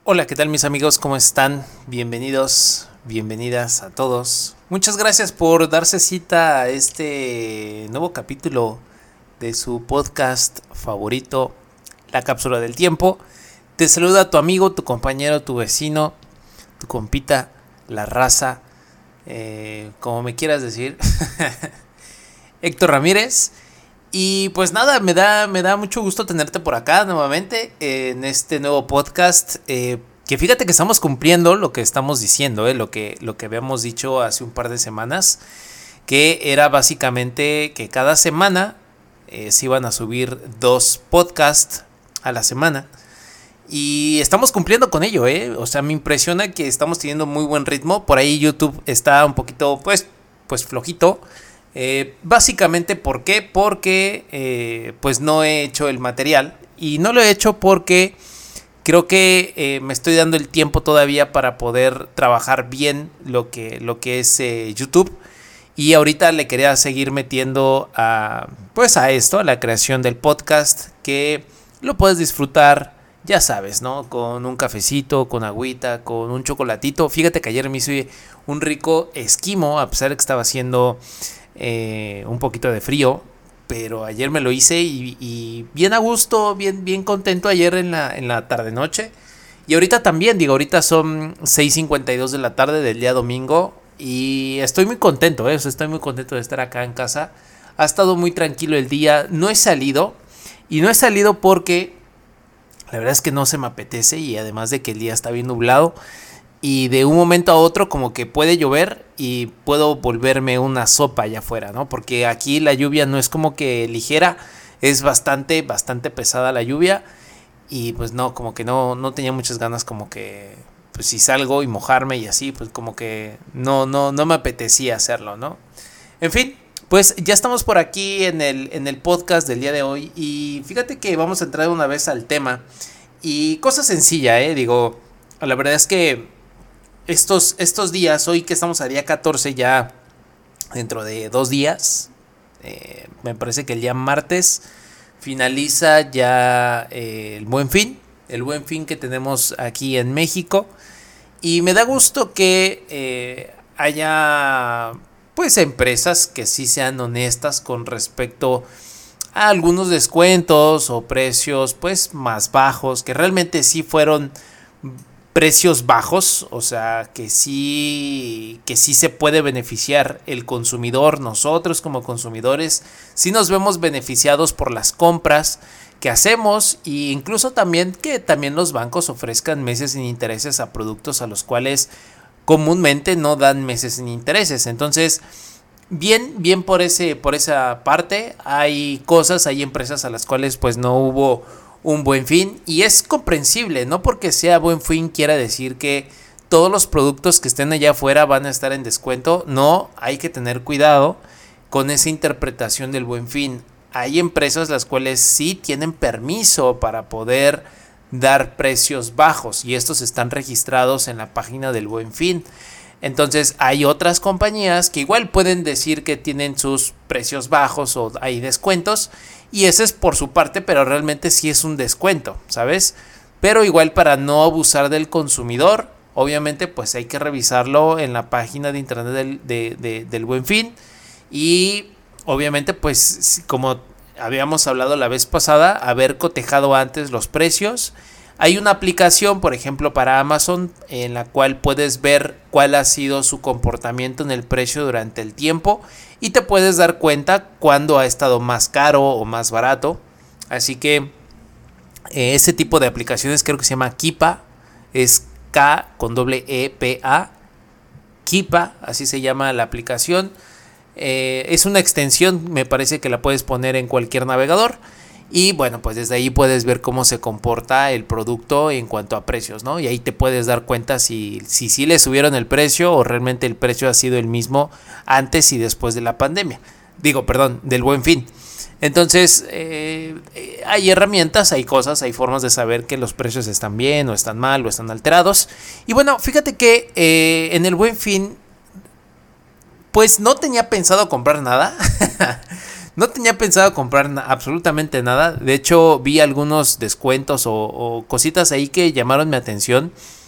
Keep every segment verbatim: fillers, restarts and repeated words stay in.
Hola, ¿qué tal mis amigos? ¿Cómo están? Bienvenidos, bienvenidas a todos. Muchas gracias por darse cita a este nuevo capítulo de su podcast favorito, La Cápsula del Tiempo. Te saluda tu amigo, tu compañero, tu vecino, tu compita, la raza, eh, como me quieras decir, Héctor Ramírez. Y pues nada, me da, me da mucho gusto tenerte por acá nuevamente en este nuevo podcast. Eh, que fíjate que estamos cumpliendo lo que estamos diciendo, eh, lo que, lo que habíamos dicho hace un par de semanas, que era básicamente que cada semana eh, se iban a subir dos podcasts a la semana. Y estamos cumpliendo con ello, eh. O sea, me impresiona que estamos teniendo muy buen ritmo. Por ahí YouTube está un poquito, pues, pues flojito. Eh, básicamente, ¿por qué? Porque eh, pues no he hecho el material. Y no lo he hecho porque creo que eh, me estoy dando el tiempo todavía para poder trabajar bien lo que, lo que es eh, YouTube. Y ahorita le quería seguir metiendo a, pues a esto, a la creación del podcast, que lo puedes disfrutar, ya sabes, ¿no? Con un cafecito, con agüita, con un chocolatito. Fíjate que ayer me hice un rico esquimo, a pesar de que estaba haciendo eh, un poquito de frío. Pero ayer me lo hice y, y bien a gusto, bien, bien contento ayer en la, en la tarde-noche. Y ahorita también, digo, ahorita son seis cincuenta y dos de la tarde del día domingo. Y estoy muy contento, ¿eh? O sea, estoy muy contento de estar acá en casa. Ha estado muy tranquilo el día, no he salido. Y no he salido porque la verdad es que no se me apetece y además de que el día está bien nublado y de un momento a otro como que puede llover y puedo volverme una sopa allá afuera, ¿no? Porque aquí la lluvia no es como que ligera, es bastante, bastante pesada la lluvia y pues no, como que no, no tenía muchas ganas como que, pues si salgo y mojarme y así, pues como que no, no, no me apetecía hacerlo, ¿no? En fin. Pues ya estamos por aquí en el, en el podcast del día de hoy y fíjate que vamos a entrar una vez al tema y cosa sencilla, eh, digo, la verdad es que estos, estos días, hoy que estamos a día catorce, ya dentro de dos días, eh, me parece que el día martes finaliza ya eh, el Buen Fin, el Buen Fin que tenemos aquí en México y me da gusto que eh, haya pues empresas que sí sean honestas con respecto a algunos descuentos o precios pues más bajos, que realmente sí fueron precios bajos, o sea, que sí que sí se puede beneficiar el consumidor, nosotros como consumidores, sí nos vemos beneficiados por las compras que hacemos e incluso también que también los bancos ofrezcan meses sin intereses a productos a los cuales comúnmente no dan meses sin intereses. Entonces, bien, bien por ese, por esa parte. Hay cosas, hay empresas a las cuales pues no hubo un buen fin. Y es comprensible, no porque sea buen fin quiera decir que todos los productos que estén allá afuera van a estar en descuento. No, hay que tener cuidado con esa interpretación del buen fin. Hay empresas las cuales sí tienen permiso para poder dar precios bajos y estos están registrados en la página del Buen Fin. Entonces hay otras compañías que igual pueden decir que tienen sus precios bajos o hay descuentos y ese es por su parte, pero realmente sí es un descuento, ¿sabes? Pero igual para no abusar del consumidor, obviamente pues hay que revisarlo en la página de internet del, de, de, del Buen Fin y obviamente pues como habíamos hablado la vez pasada, haber cotejado antes los precios. Hay una aplicación, por ejemplo, para Amazon, en la cual puedes ver cuál ha sido su comportamiento en el precio durante el tiempo y te puedes dar cuenta cuándo ha estado más caro o más barato. Así que eh, ese tipo de aplicaciones creo que se llama Keepa, es K con doble E P A, Keepa, así se llama la aplicación. Eh, es una extensión, me parece que la puedes poner en cualquier navegador y bueno, pues desde ahí puedes ver cómo se comporta el producto en cuanto a precios, ¿no? Y ahí te puedes dar cuenta si si, si le subieron el precio o realmente el precio ha sido el mismo antes y después de la pandemia. Digo, perdón, del Buen Fin. Entonces, eh, hay herramientas, hay cosas, hay formas de saber que los precios están bien o están mal o están alterados. Y bueno, fíjate que eh, en el Buen Fin pues no tenía pensado comprar nada. No tenía pensado comprar na- absolutamente nada. De hecho, vi algunos descuentos o, o cositas ahí que llamaron mi atención.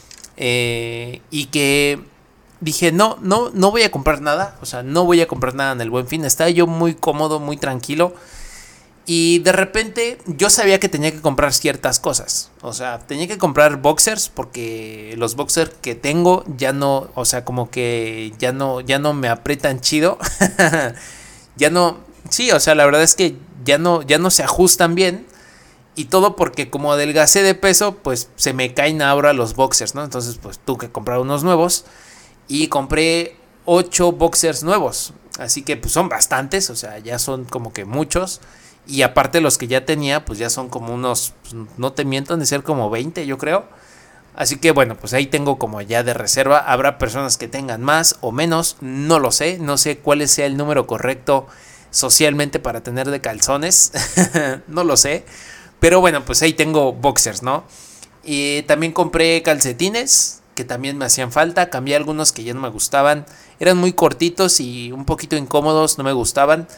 Eh, y que dije, no, no, no voy a comprar nada. O sea, no voy a comprar nada en el Buen Fin. Estaba yo muy cómodo, muy tranquilo. Y de repente yo sabía que tenía que comprar ciertas cosas. O sea, tenía que comprar boxers porque los boxers que tengo ya no, o sea, como que ya no, ya no me aprietan chido. Ya no, sí, o sea, la verdad es que ya no, ya no se ajustan bien. Y todo porque como adelgacé de peso, pues se me caen ahora los boxers, ¿no? Entonces, pues tuve que comprar unos nuevos. Y compré ocho boxers nuevos. Así que pues son bastantes, o sea, ya son como que muchos. Y aparte los que ya tenía, pues ya son como unos, pues, no te miento, han de ser como veinte, yo creo. Así que bueno, pues ahí tengo como ya de reserva. Habrá personas que tengan más o menos, no lo sé. No sé cuál sea el número correcto socialmente para tener de calzones. No lo sé. Pero bueno, pues ahí tengo boxers, ¿no? Y también compré calcetines, que también me hacían falta. Cambié algunos que ya no me gustaban. Eran muy cortitos y un poquito incómodos, no me gustaban.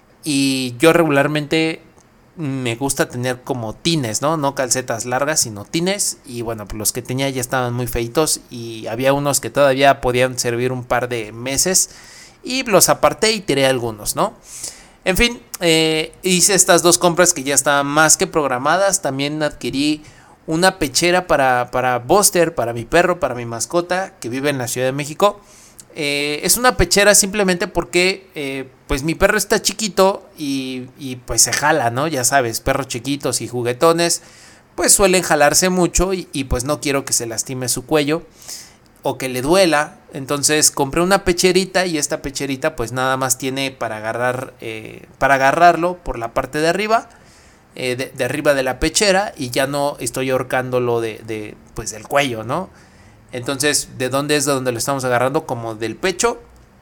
Y yo regularmente me gusta tener como tines, ¿no? No calcetas largas, sino tines. Y bueno, pues los que tenía ya estaban muy feitos. Y había unos que todavía podían servir un par de meses. Y los aparté y tiré algunos, ¿no? En fin, eh, hice estas dos compras que ya estaban más que programadas. También adquirí una pechera para, para Buster, para mi perro, para mi mascota, que vive en la Ciudad de México. Eh, es una pechera simplemente porque eh, pues mi perro está chiquito y, y pues se jala, ¿no? Ya sabes, perros chiquitos y juguetones pues suelen jalarse mucho y, y pues no quiero que se lastime su cuello o que le duela. Entonces compré una pecherita y esta pecherita pues nada más tiene para agarrar eh, para agarrarlo por la parte de arriba, eh, de, de arriba de la pechera, y ya no estoy ahorcándolo de, de pues del cuello, ¿no? Entonces, ¿de dónde es de donde lo estamos agarrando? Como del pecho.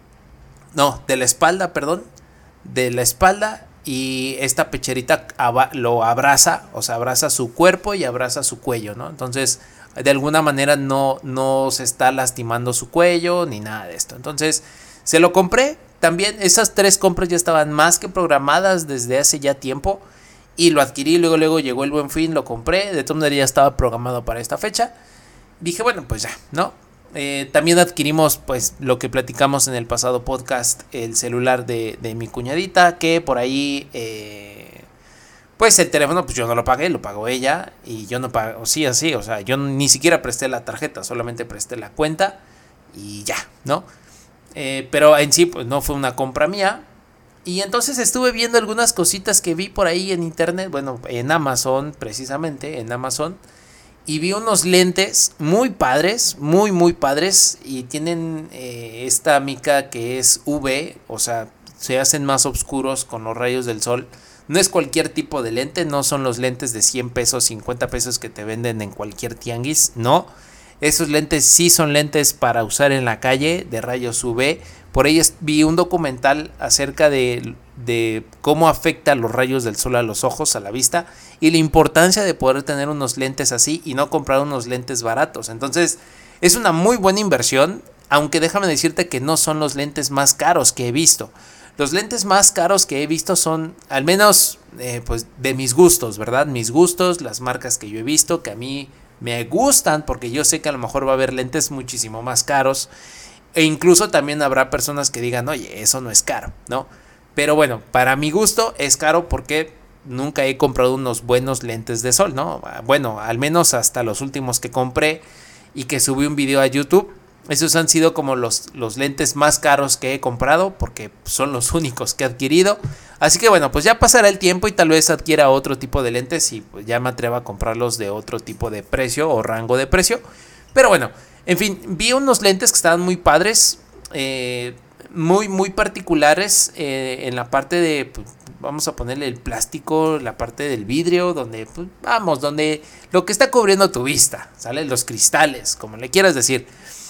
No, de la espalda, perdón. De la espalda. Y esta pecherita lo abraza. O sea, abraza su cuerpo y abraza su cuello, ¿no? Entonces, de alguna manera no, no se está lastimando su cuello ni nada de esto. Entonces, se lo compré. También esas tres compras ya estaban más que programadas desde hace ya tiempo. Y lo adquirí. Luego, luego llegó el Buen Fin. Lo compré. De todas maneras ya estaba programado para esta fecha. Dije, bueno, pues ya, ¿no? Eh, también adquirimos, pues, lo que platicamos en el pasado podcast, el celular de, de mi cuñadita, que por ahí, eh, pues, el teléfono, pues, yo no lo pagué, lo pagó ella, y yo no pago, sí, así, o sea, yo ni siquiera presté la tarjeta, solamente presté la cuenta, y ya, ¿no? Eh, pero en sí, pues, no fue una compra mía, y entonces estuve viendo algunas cositas que vi por ahí en internet, bueno, en Amazon, precisamente, en Amazon, y vi unos lentes muy padres, muy muy padres, y tienen eh, esta mica que es U V, o sea, se hacen más oscuros con los rayos del sol. No es cualquier tipo de lente, no son los lentes de cien pesos, cincuenta pesos que te venden en cualquier tianguis, no. Esos lentes sí son lentes para usar en la calle, de rayos U V. Por ahí vi un documental acerca de, de cómo afecta los rayos del sol a los ojos, a la vista, y la importancia de poder tener unos lentes así y no comprar unos lentes baratos. Entonces es una muy buena inversión, aunque déjame decirte que no son los lentes más caros que he visto. Los lentes más caros que he visto son, al menos eh, pues de mis gustos, ¿verdad? Mis gustos, las marcas que yo he visto, que a mí me gustan, porque yo sé que a lo mejor va a haber lentes muchísimo más caros. E incluso también habrá personas que digan, oye, eso no es caro, ¿no? Pero bueno, para mi gusto es caro porque nunca he comprado unos buenos lentes de sol, ¿no? Bueno, al menos hasta los últimos que compré y que subí un video a YouTube. Esos han sido como los, los lentes más caros que he comprado, porque son los únicos que he adquirido. Así que bueno, pues ya pasará el tiempo y tal vez adquiera otro tipo de lentes y pues ya me atreva a comprarlos de otro tipo de precio o rango de precio. Pero bueno, en fin, vi unos lentes que estaban muy padres, eh, muy muy particulares eh, en la parte de, pues, vamos a ponerle el plástico, la parte del vidrio, donde, pues, vamos, donde lo que está cubriendo tu vista, ¿sale? Los cristales, como le quieras decir.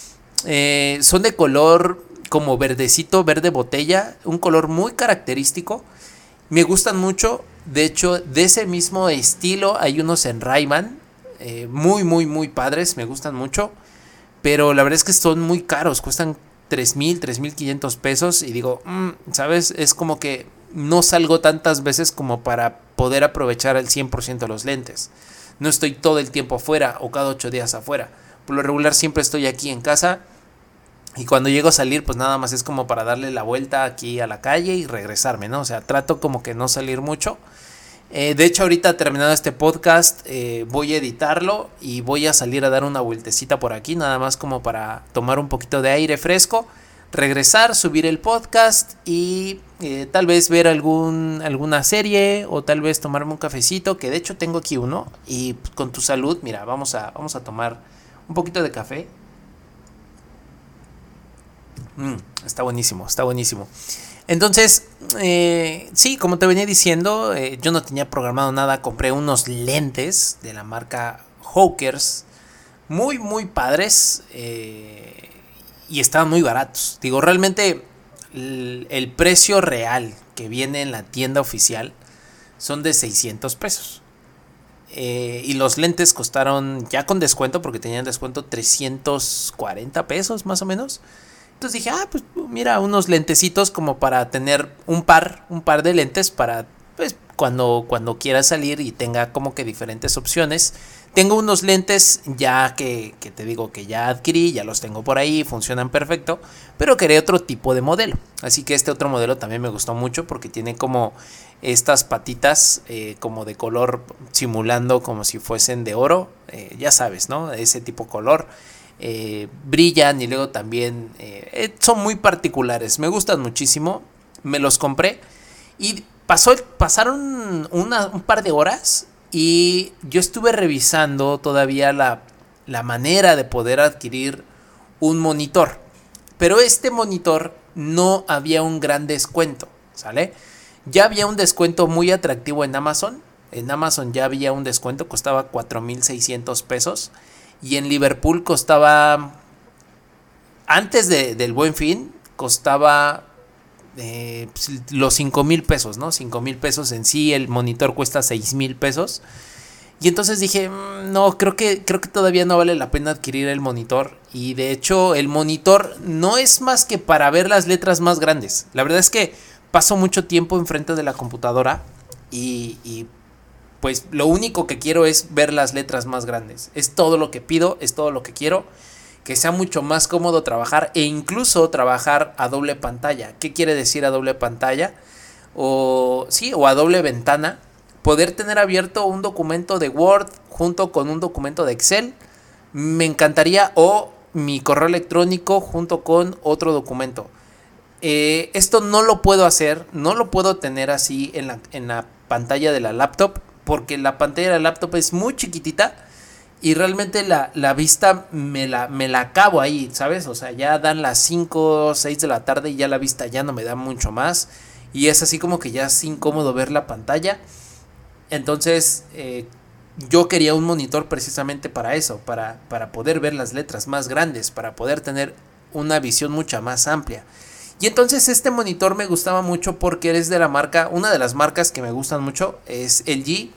Eh, son de color como verdecito, verde botella, un color muy característico. Me gustan mucho. De hecho, de ese mismo estilo hay unos en Ray-Ban, eh, muy muy muy padres, me gustan mucho. Pero la verdad es que son muy caros, cuestan tres mil, tres mil quinientos pesos. Y digo, mmm, ¿sabes? Es como que no salgo tantas veces como para poder aprovechar al cien por ciento los lentes. No estoy todo el tiempo afuera o cada ocho días afuera. Por lo regular siempre estoy aquí en casa. Y cuando llego a salir, pues nada más es como para darle la vuelta aquí a la calle y regresarme, ¿no? O sea, trato como que no salir mucho. Eh, de hecho, ahorita terminado este podcast, eh, voy a editarlo y voy a salir a dar una vueltecita por aquí, nada más como para tomar un poquito de aire fresco, regresar, subir el podcast y eh, tal vez ver algún, alguna serie o tal vez tomarme un cafecito, que de hecho tengo aquí uno. Y con tu salud, mira, vamos a, vamos a tomar un poquito de café. Mm, está buenísimo, está buenísimo. Entonces, eh, sí, como te venía diciendo, eh, yo no tenía programado nada. Compré unos lentes de la marca Hawkers, muy, muy padres, eh, y estaban muy baratos. Digo, realmente el, el precio real que viene en la tienda oficial son de seiscientos pesos. Eh, y los lentes costaron, ya con descuento, porque tenían descuento, trescientos cuarenta pesos más o menos. Entonces dije, ah, pues mira, unos lentecitos como para tener un par, un par de lentes para, pues, cuando, cuando quiera salir y tenga como que diferentes opciones. Tengo unos lentes ya que, que te digo que ya adquirí, ya los tengo por ahí, funcionan perfecto, pero quería otro tipo de modelo. Así que este otro modelo también me gustó mucho porque tiene como estas patitas eh, como de color simulando como si fuesen de oro, eh, ya sabes, ¿no? Ese tipo de color. Eh, brillan y luego también eh, son muy particulares, me gustan muchísimo, me los compré y pasó, pasaron una, un par de horas y yo estuve revisando todavía la, la manera de poder adquirir un monitor, pero este monitor no había un gran descuento, ¿sale? Ya había un descuento muy atractivo en Amazon, en Amazon ya había un descuento, costaba cuatro mil seiscientos pesos. Y en Liverpool costaba, antes de, del Buen Fin, costaba eh, los cinco mil pesos, ¿no? cinco mil pesos en sí, el monitor cuesta seis mil pesos. Y entonces dije, mmm, no, creo que, creo que todavía no vale la pena adquirir el monitor. Y de hecho, el monitor no es más que para ver las letras más grandes. La verdad es que paso mucho tiempo enfrente de la computadora y... y pues lo único que quiero es ver las letras más grandes. Es todo lo que pido, es todo lo que quiero. Que sea mucho más cómodo trabajar e incluso trabajar a doble pantalla. ¿Qué quiere decir a doble pantalla? O sí, o a doble ventana. Poder tener abierto un documento de Word junto con un documento de Excel. Me encantaría. O mi correo electrónico junto con otro documento. Eh, esto no lo puedo hacer, no lo puedo tener así en la, en la pantalla de la laptop. Porque la pantalla de la laptop es muy chiquitita y realmente la, la vista me la, me la acabo ahí, ¿sabes? O sea, ya dan las cinco o seis de la tarde y ya la vista ya no me da mucho más. Y es así como que ya es incómodo ver la pantalla. Entonces, eh, yo quería un monitor precisamente para eso, para, para poder ver las letras más grandes, para poder tener una visión mucha más amplia. Y entonces este monitor me gustaba mucho porque es de la marca, una de las marcas que me gustan mucho es L G.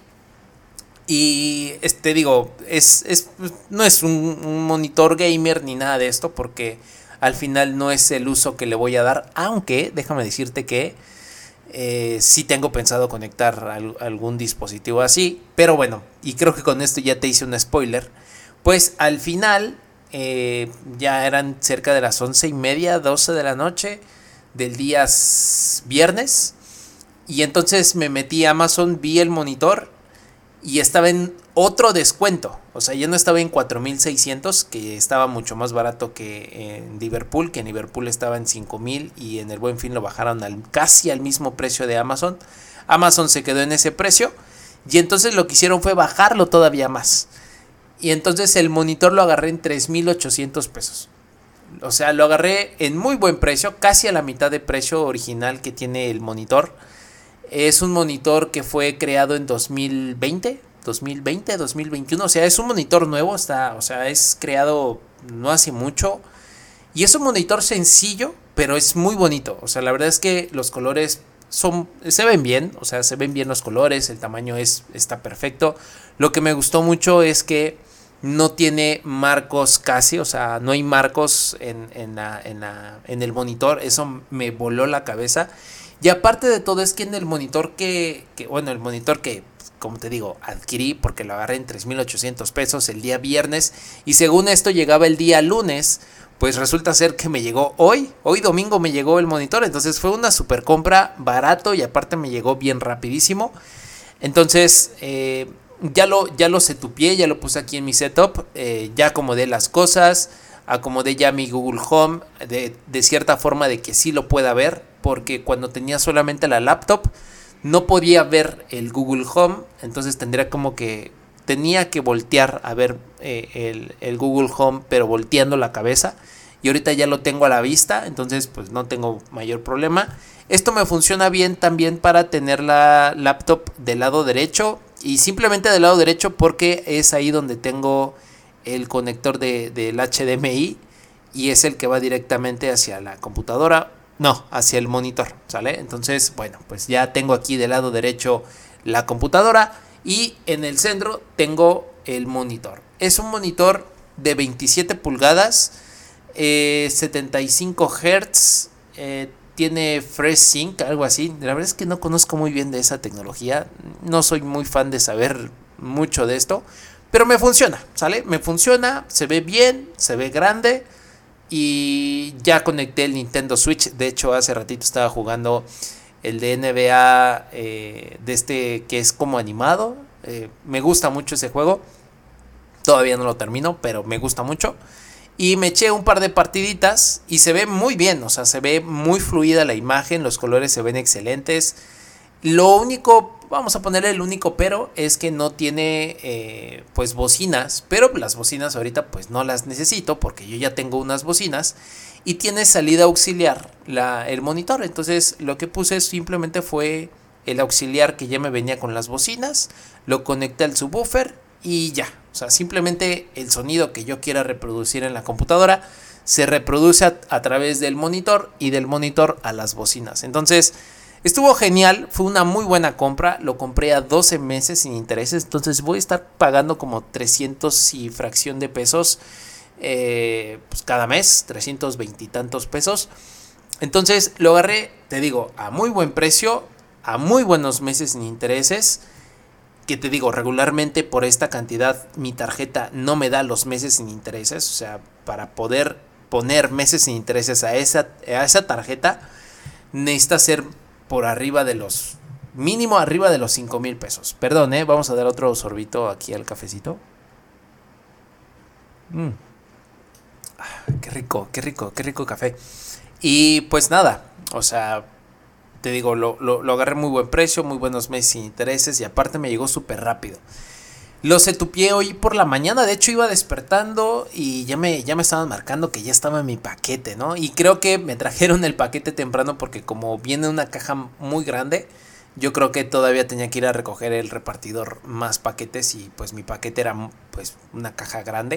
Y este digo, es, es, no es un, un monitor gamer ni nada de esto porque al final no es el uso que le voy a dar. Aunque déjame decirte que eh, sí tengo pensado conectar al, algún dispositivo así. Pero bueno, y creo que con esto ya te hice un spoiler. Pues al final... Eh, ya eran cerca de las once y media, doce de la noche del día viernes. Y entonces me metí a Amazon, vi el monitor y estaba en otro descuento. O sea, ya no estaba en cuatro mil seiscientos, que estaba mucho más barato que en Liverpool, que en Liverpool estaba en cinco mil y en el Buen Fin lo bajaron al, casi al mismo precio de Amazon. Amazon se quedó en ese precio y entonces lo que hicieron fue bajarlo todavía más. Y entonces el monitor lo agarré en tres mil ochocientos pesos. O sea, lo agarré en muy buen precio, casi a la mitad de precio original que tiene el monitor. Es un monitor que fue creado en dos mil veinte, dos mil veinte, dos mil veintiuno. O sea, es un monitor nuevo, está, o sea, es creado no hace mucho. Y es un monitor sencillo, pero es muy bonito. O sea, la verdad es que los colores son, se ven bien. O sea, se ven bien los colores, el tamaño es, está perfecto. Lo que me gustó mucho es que no tiene marcos casi, o sea, no hay marcos en, en, la, en, la, en el monitor. Eso me voló la cabeza. Y aparte de todo es que en el monitor que, que bueno, el monitor que, como te digo, adquirí porque lo agarré en tres mil ochocientos pesos el día viernes y según esto llegaba el día lunes, pues resulta ser que me llegó hoy, hoy domingo me llegó el monitor, entonces fue una super compra, barato y aparte me llegó bien rapidísimo. Entonces eh, ya lo, ya lo setupié, ya lo puse aquí en mi setup, eh, ya acomodé las cosas, acomodé ya mi Google Home de, de cierta forma de que sí lo pueda ver, porque cuando tenía solamente la laptop no podía ver el Google Home, entonces tendría como que tenía que voltear a ver eh, el, el Google Home, pero volteando la cabeza. Y ahorita ya lo tengo a la vista, entonces pues no tengo mayor problema. Esto me funciona bien también para tener la laptop del lado derecho. Y simplemente del lado derecho porque es ahí donde tengo el conector de, del H D M I. Y es el que va directamente hacia la computadora. No, hacia el monitor, ¿sale? Entonces, bueno, pues ya tengo aquí del lado derecho la computadora. Y en el centro tengo el monitor. Es un monitor de veintisiete pulgadas. Eh, setenta y cinco hertz, eh, tiene FreeSync, algo así. La verdad es que no conozco muy bien de esa tecnología, no soy muy fan de saber mucho de esto, pero me funciona, ¿sale? Me funciona, se ve bien, se ve grande y ya conecté el Nintendo Switch. De hecho, hace ratito estaba jugando el de N B A eh, de este que es como animado. Eh, me gusta mucho ese juego, todavía no lo termino, pero me gusta mucho. Y me eché un par de partiditas y se ve muy bien, o sea, se ve muy fluida la imagen, los colores se ven excelentes. Lo único, vamos a ponerle el único pero, es que no tiene eh, pues bocinas, pero las bocinas ahorita pues no las necesito porque yo ya tengo unas bocinas y tiene salida auxiliar la, el monitor. Entonces lo que puse simplemente fue el auxiliar que ya me venía con las bocinas, lo conecté al subwoofer y ya. O sea, simplemente el sonido que yo quiera reproducir en la computadora se reproduce a, a través del monitor y del monitor a las bocinas. Entonces, estuvo genial, fue una muy buena compra. Lo compré a doce meses sin intereses. Entonces voy a estar pagando como trescientos y fracción de pesos eh, pues cada mes, trescientos veinte y tantos pesos. Entonces lo agarré, te digo, a muy buen precio, a muy buenos meses sin intereses. Que te digo, regularmente por esta cantidad mi tarjeta no me da los meses sin intereses. O sea, para poder poner meses sin intereses a esa, a esa tarjeta necesita ser por arriba de los, mínimo arriba de los cinco mil pesos. Perdón, eh, vamos a dar otro sorbito aquí al cafecito. Mm. Ah, qué rico, qué rico, qué rico café. Y pues nada, o sea, te digo, lo, lo, lo agarré muy buen precio, muy buenos meses sin intereses y aparte me llegó súper rápido. Lo setupié hoy por la mañana, de hecho iba despertando y ya me, ya me estaban marcando que ya estaba en mi paquete, ¿no? Y creo que me trajeron el paquete temprano porque como viene una caja muy grande, yo creo que todavía tenía que ir a recoger el repartidor más paquetes y pues mi paquete era pues una caja grande.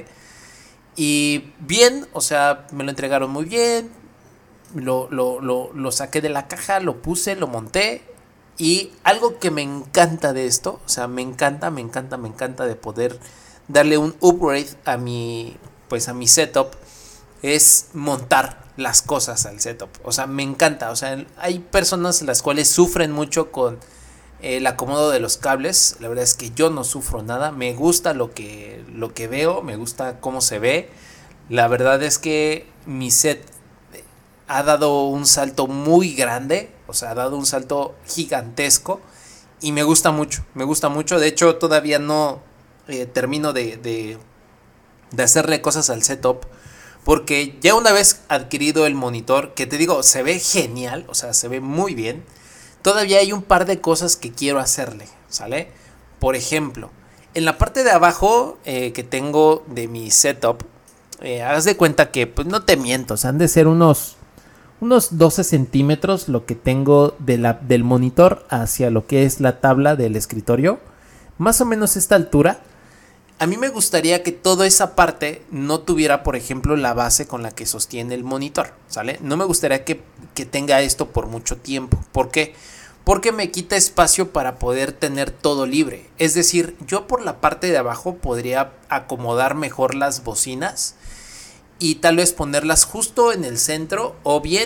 Y bien, o sea, me lo entregaron muy bien. Lo, lo, lo, lo saqué de la caja, lo puse, lo monté. Y algo que me encanta de esto, o sea, me encanta, me encanta, me encanta de poder darle un upgrade a mi, pues a mi setup, es montar las cosas al setup. O sea, me encanta, o sea, hay personas las cuales sufren mucho con el acomodo de los cables. La verdad es que yo no sufro nada, me gusta lo que, lo que veo, me gusta cómo se ve. La verdad es que mi set ha dado un salto muy grande, o sea, ha dado un salto gigantesco y me gusta mucho, me gusta mucho. De hecho, todavía no eh, termino de, de, de hacerle cosas al setup porque ya una vez adquirido el monitor, que te digo, se ve genial, o sea, se ve muy bien, todavía hay un par de cosas que quiero hacerle, ¿sale? Por ejemplo, en la parte de abajo eh, que tengo de mi setup, eh, haz de cuenta que, pues no te miento, o sea, han de ser unos... unos doce centímetros lo que tengo de la, del monitor hacia lo que es la tabla del escritorio. Más o menos esta altura. A mí me gustaría que toda esa parte no tuviera, por ejemplo, la base con la que sostiene el monitor, ¿sale? No me gustaría que, que tenga esto por mucho tiempo. ¿Por qué? Porque me quita espacio para poder tener todo libre. Es decir, yo por la parte de abajo podría acomodar mejor las bocinas y tal vez ponerlas justo en el centro, o bien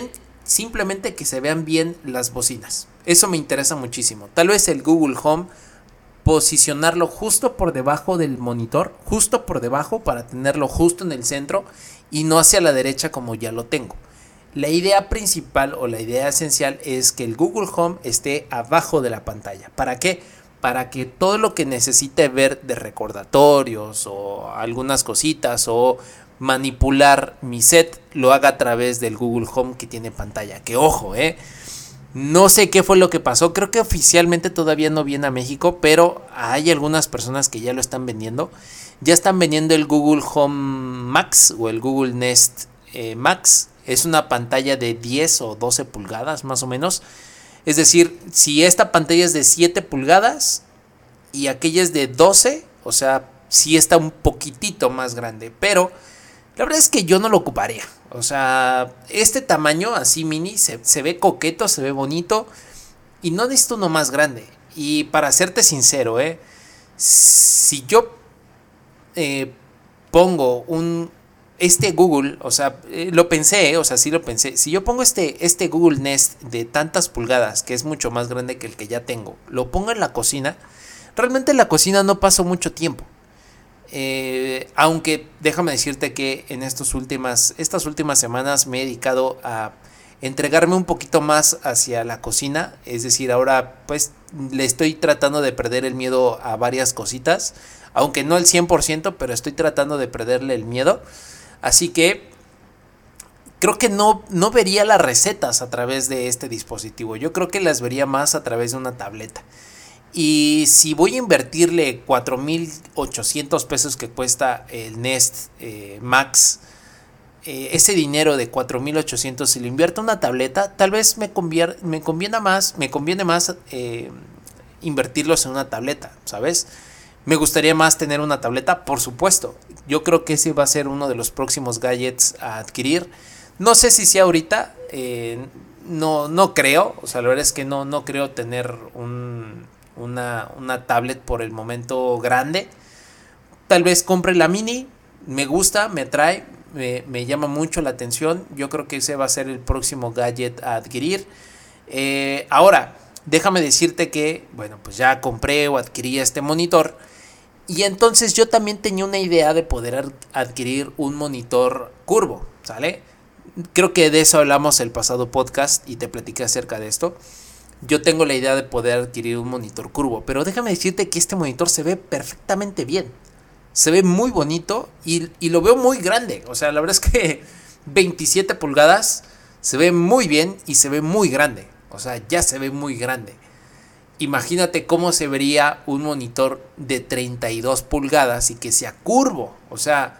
simplemente que se vean bien las bocinas. Eso me interesa muchísimo. Tal vez el Google Home, posicionarlo justo por debajo del monitor, justo por debajo, para tenerlo justo en el centro y no hacia la derecha como ya lo tengo. La idea principal o la idea esencial es que el Google Home esté abajo de la pantalla. ¿Para qué? Para que todo lo que necesite ver de recordatorios o algunas cositas o manipular mi set lo haga a través del Google Home que tiene pantalla. Que ojo, eh. No sé qué fue lo que pasó. Creo que oficialmente todavía no viene a México, pero hay algunas personas que ya lo están vendiendo. Ya están vendiendo el Google Home Max o el Google Nest eh, Max. Es una pantalla de diez o doce pulgadas más o menos. Es decir, si esta pantalla es de siete pulgadas y aquella es de doce, o sea, sí está un poquitito más grande. Pero la verdad es que yo no lo ocuparía. O sea, este tamaño así mini se, se ve coqueto, se ve bonito y no necesito uno más grande. Y para serte sincero, eh, si yo eh, pongo un... Este Google, o sea, eh, lo pensé, eh, o sea, sí lo pensé. Si yo pongo este, este Google Nest de tantas pulgadas, que es mucho más grande que el que ya tengo, lo pongo en la cocina, realmente en la cocina no paso mucho tiempo. Eh, aunque déjame decirte que en estos últimas, estas últimas semanas me he dedicado a entregarme un poquito más hacia la cocina. Es decir, ahora pues le estoy tratando de perder el miedo a varias cositas. Aunque no al cien por ciento, pero estoy tratando de perderle el miedo. Así que creo que no, no vería las recetas a través de este dispositivo. Yo creo que las vería más a través de una tableta. Y si voy a invertirle cuatro mil ochocientos pesos que cuesta el Nest eh, Max, eh, ese dinero de cuatro mil ochocientos, si lo invierto en una tableta, tal vez me, convier- me conviene más, me conviene más eh, invertirlos en una tableta, ¿sabes? Me gustaría más tener una tableta, por supuesto. Yo creo que ese va a ser uno de los próximos gadgets a adquirir. No sé si sea ahorita, eh, no, no creo, o sea, la verdad es que no, no creo tener un, una, una tablet por el momento grande. Tal vez compre la mini, me gusta, me atrae, me, me llama mucho la atención. Yo creo que ese va a ser el próximo gadget a adquirir. Eh, ahora, déjame decirte que, bueno, pues ya compré o adquirí este monitor. Y entonces yo también tenía una idea de poder adquirir un monitor curvo, ¿sale? Creo que de eso hablamos el pasado podcast y te platiqué acerca de esto. Yo tengo la idea de poder adquirir un monitor curvo, pero déjame decirte que este monitor se ve perfectamente bien. Se ve muy bonito y, y lo veo muy grande. O sea, la verdad es que veintisiete pulgadas se ve muy bien y se ve muy grande. O sea, ya se ve muy grande. Imagínate cómo se vería un monitor de treinta y dos pulgadas y que sea curvo. O sea,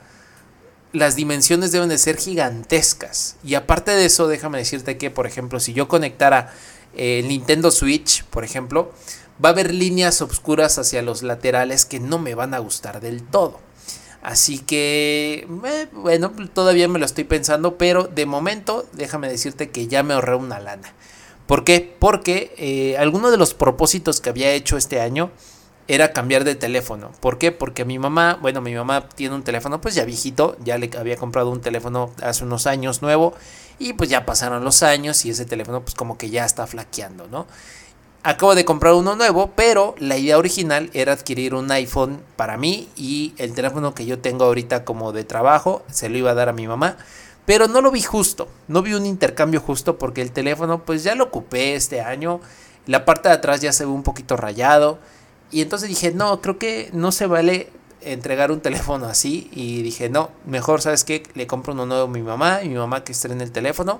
las dimensiones deben de ser gigantescas. Y aparte de eso, déjame decirte que, por ejemplo, si yo conectara el Nintendo Switch, por ejemplo, va a haber líneas oscuras hacia los laterales que no me van a gustar del todo. Así que, eh, bueno, todavía me lo estoy pensando, pero de momento, déjame decirte que ya me ahorré una lana. ¿Por qué? Porque eh, alguno de los propósitos que había hecho este año era cambiar de teléfono. ¿Por qué? Porque mi mamá, bueno, mi mamá tiene un teléfono pues ya viejito, ya le había comprado un teléfono hace unos años nuevo y pues ya pasaron los años y ese teléfono pues como que ya está flaqueando, ¿no? Acabo de comprar uno nuevo, pero la idea original era adquirir un iPhone para mí y el teléfono que yo tengo ahorita como de trabajo se lo iba a dar a mi mamá. Pero no lo vi justo, no vi un intercambio justo porque el teléfono pues ya lo ocupé este año, la parte de atrás ya se ve un poquito rayado y entonces dije no, creo que no se vale entregar un teléfono así y dije no, mejor sabes qué, le compro uno nuevo a mi mamá y mi mamá que estrene el teléfono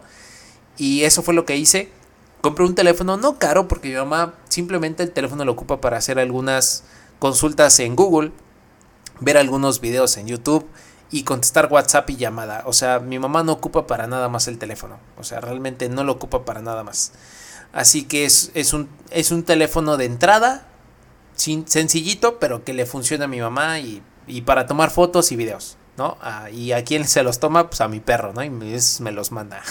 y eso fue lo que hice, compré un teléfono no caro porque mi mamá simplemente el teléfono lo ocupa para hacer algunas consultas en Google, ver algunos videos en YouTube y contestar WhatsApp y llamada. O sea, mi mamá no ocupa para nada más el teléfono. O sea, realmente no lo ocupa para nada más. Así que es, es, un, es un teléfono de entrada, sin, sencillito, pero que le funciona a mi mamá y, y para tomar fotos y videos, ¿no? Ah, y a quién se los toma, pues a mi perro, ¿no? Y me, me los manda.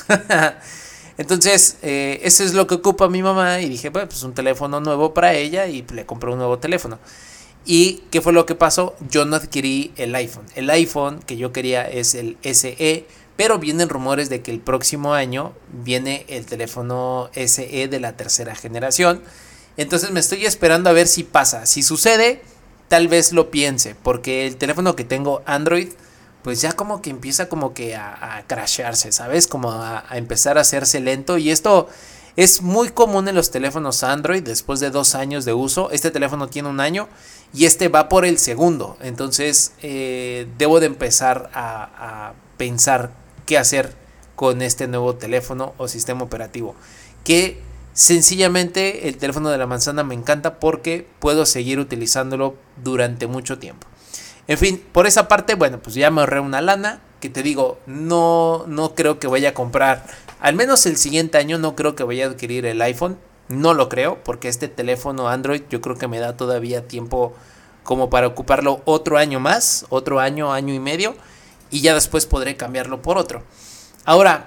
Entonces, eh, eso es lo que ocupa mi mamá y dije, bueno, pues un teléfono nuevo para ella y le compré un nuevo teléfono. ¿Y qué fue lo que pasó? Yo no adquirí el iPhone. El iPhone que yo quería es el S E, pero vienen rumores de que el próximo año viene el teléfono S E de la tercera generación. Entonces me estoy esperando a ver si pasa. Si sucede, tal vez lo piense, porque el teléfono que tengo Android, pues ya como que empieza como que a, a crashearse, ¿sabes? Como a, a empezar a hacerse lento, y esto es muy común en los teléfonos Android después de dos años de uso. Este teléfono tiene un año y este va por el segundo. Entonces eh, debo de empezar a, a pensar qué hacer con este nuevo teléfono o sistema operativo. Que sencillamente el teléfono de la manzana me encanta porque puedo seguir utilizándolo durante mucho tiempo. En fin, por esa parte, bueno, pues ya me ahorré una lana. Que te digo, no, no creo que vaya a comprar, al menos el siguiente año no creo que vaya a adquirir el iPhone. No lo creo, porque este teléfono Android yo creo que me da todavía tiempo como para ocuparlo otro año más, otro año, año y medio, y ya después podré cambiarlo por otro. Ahora,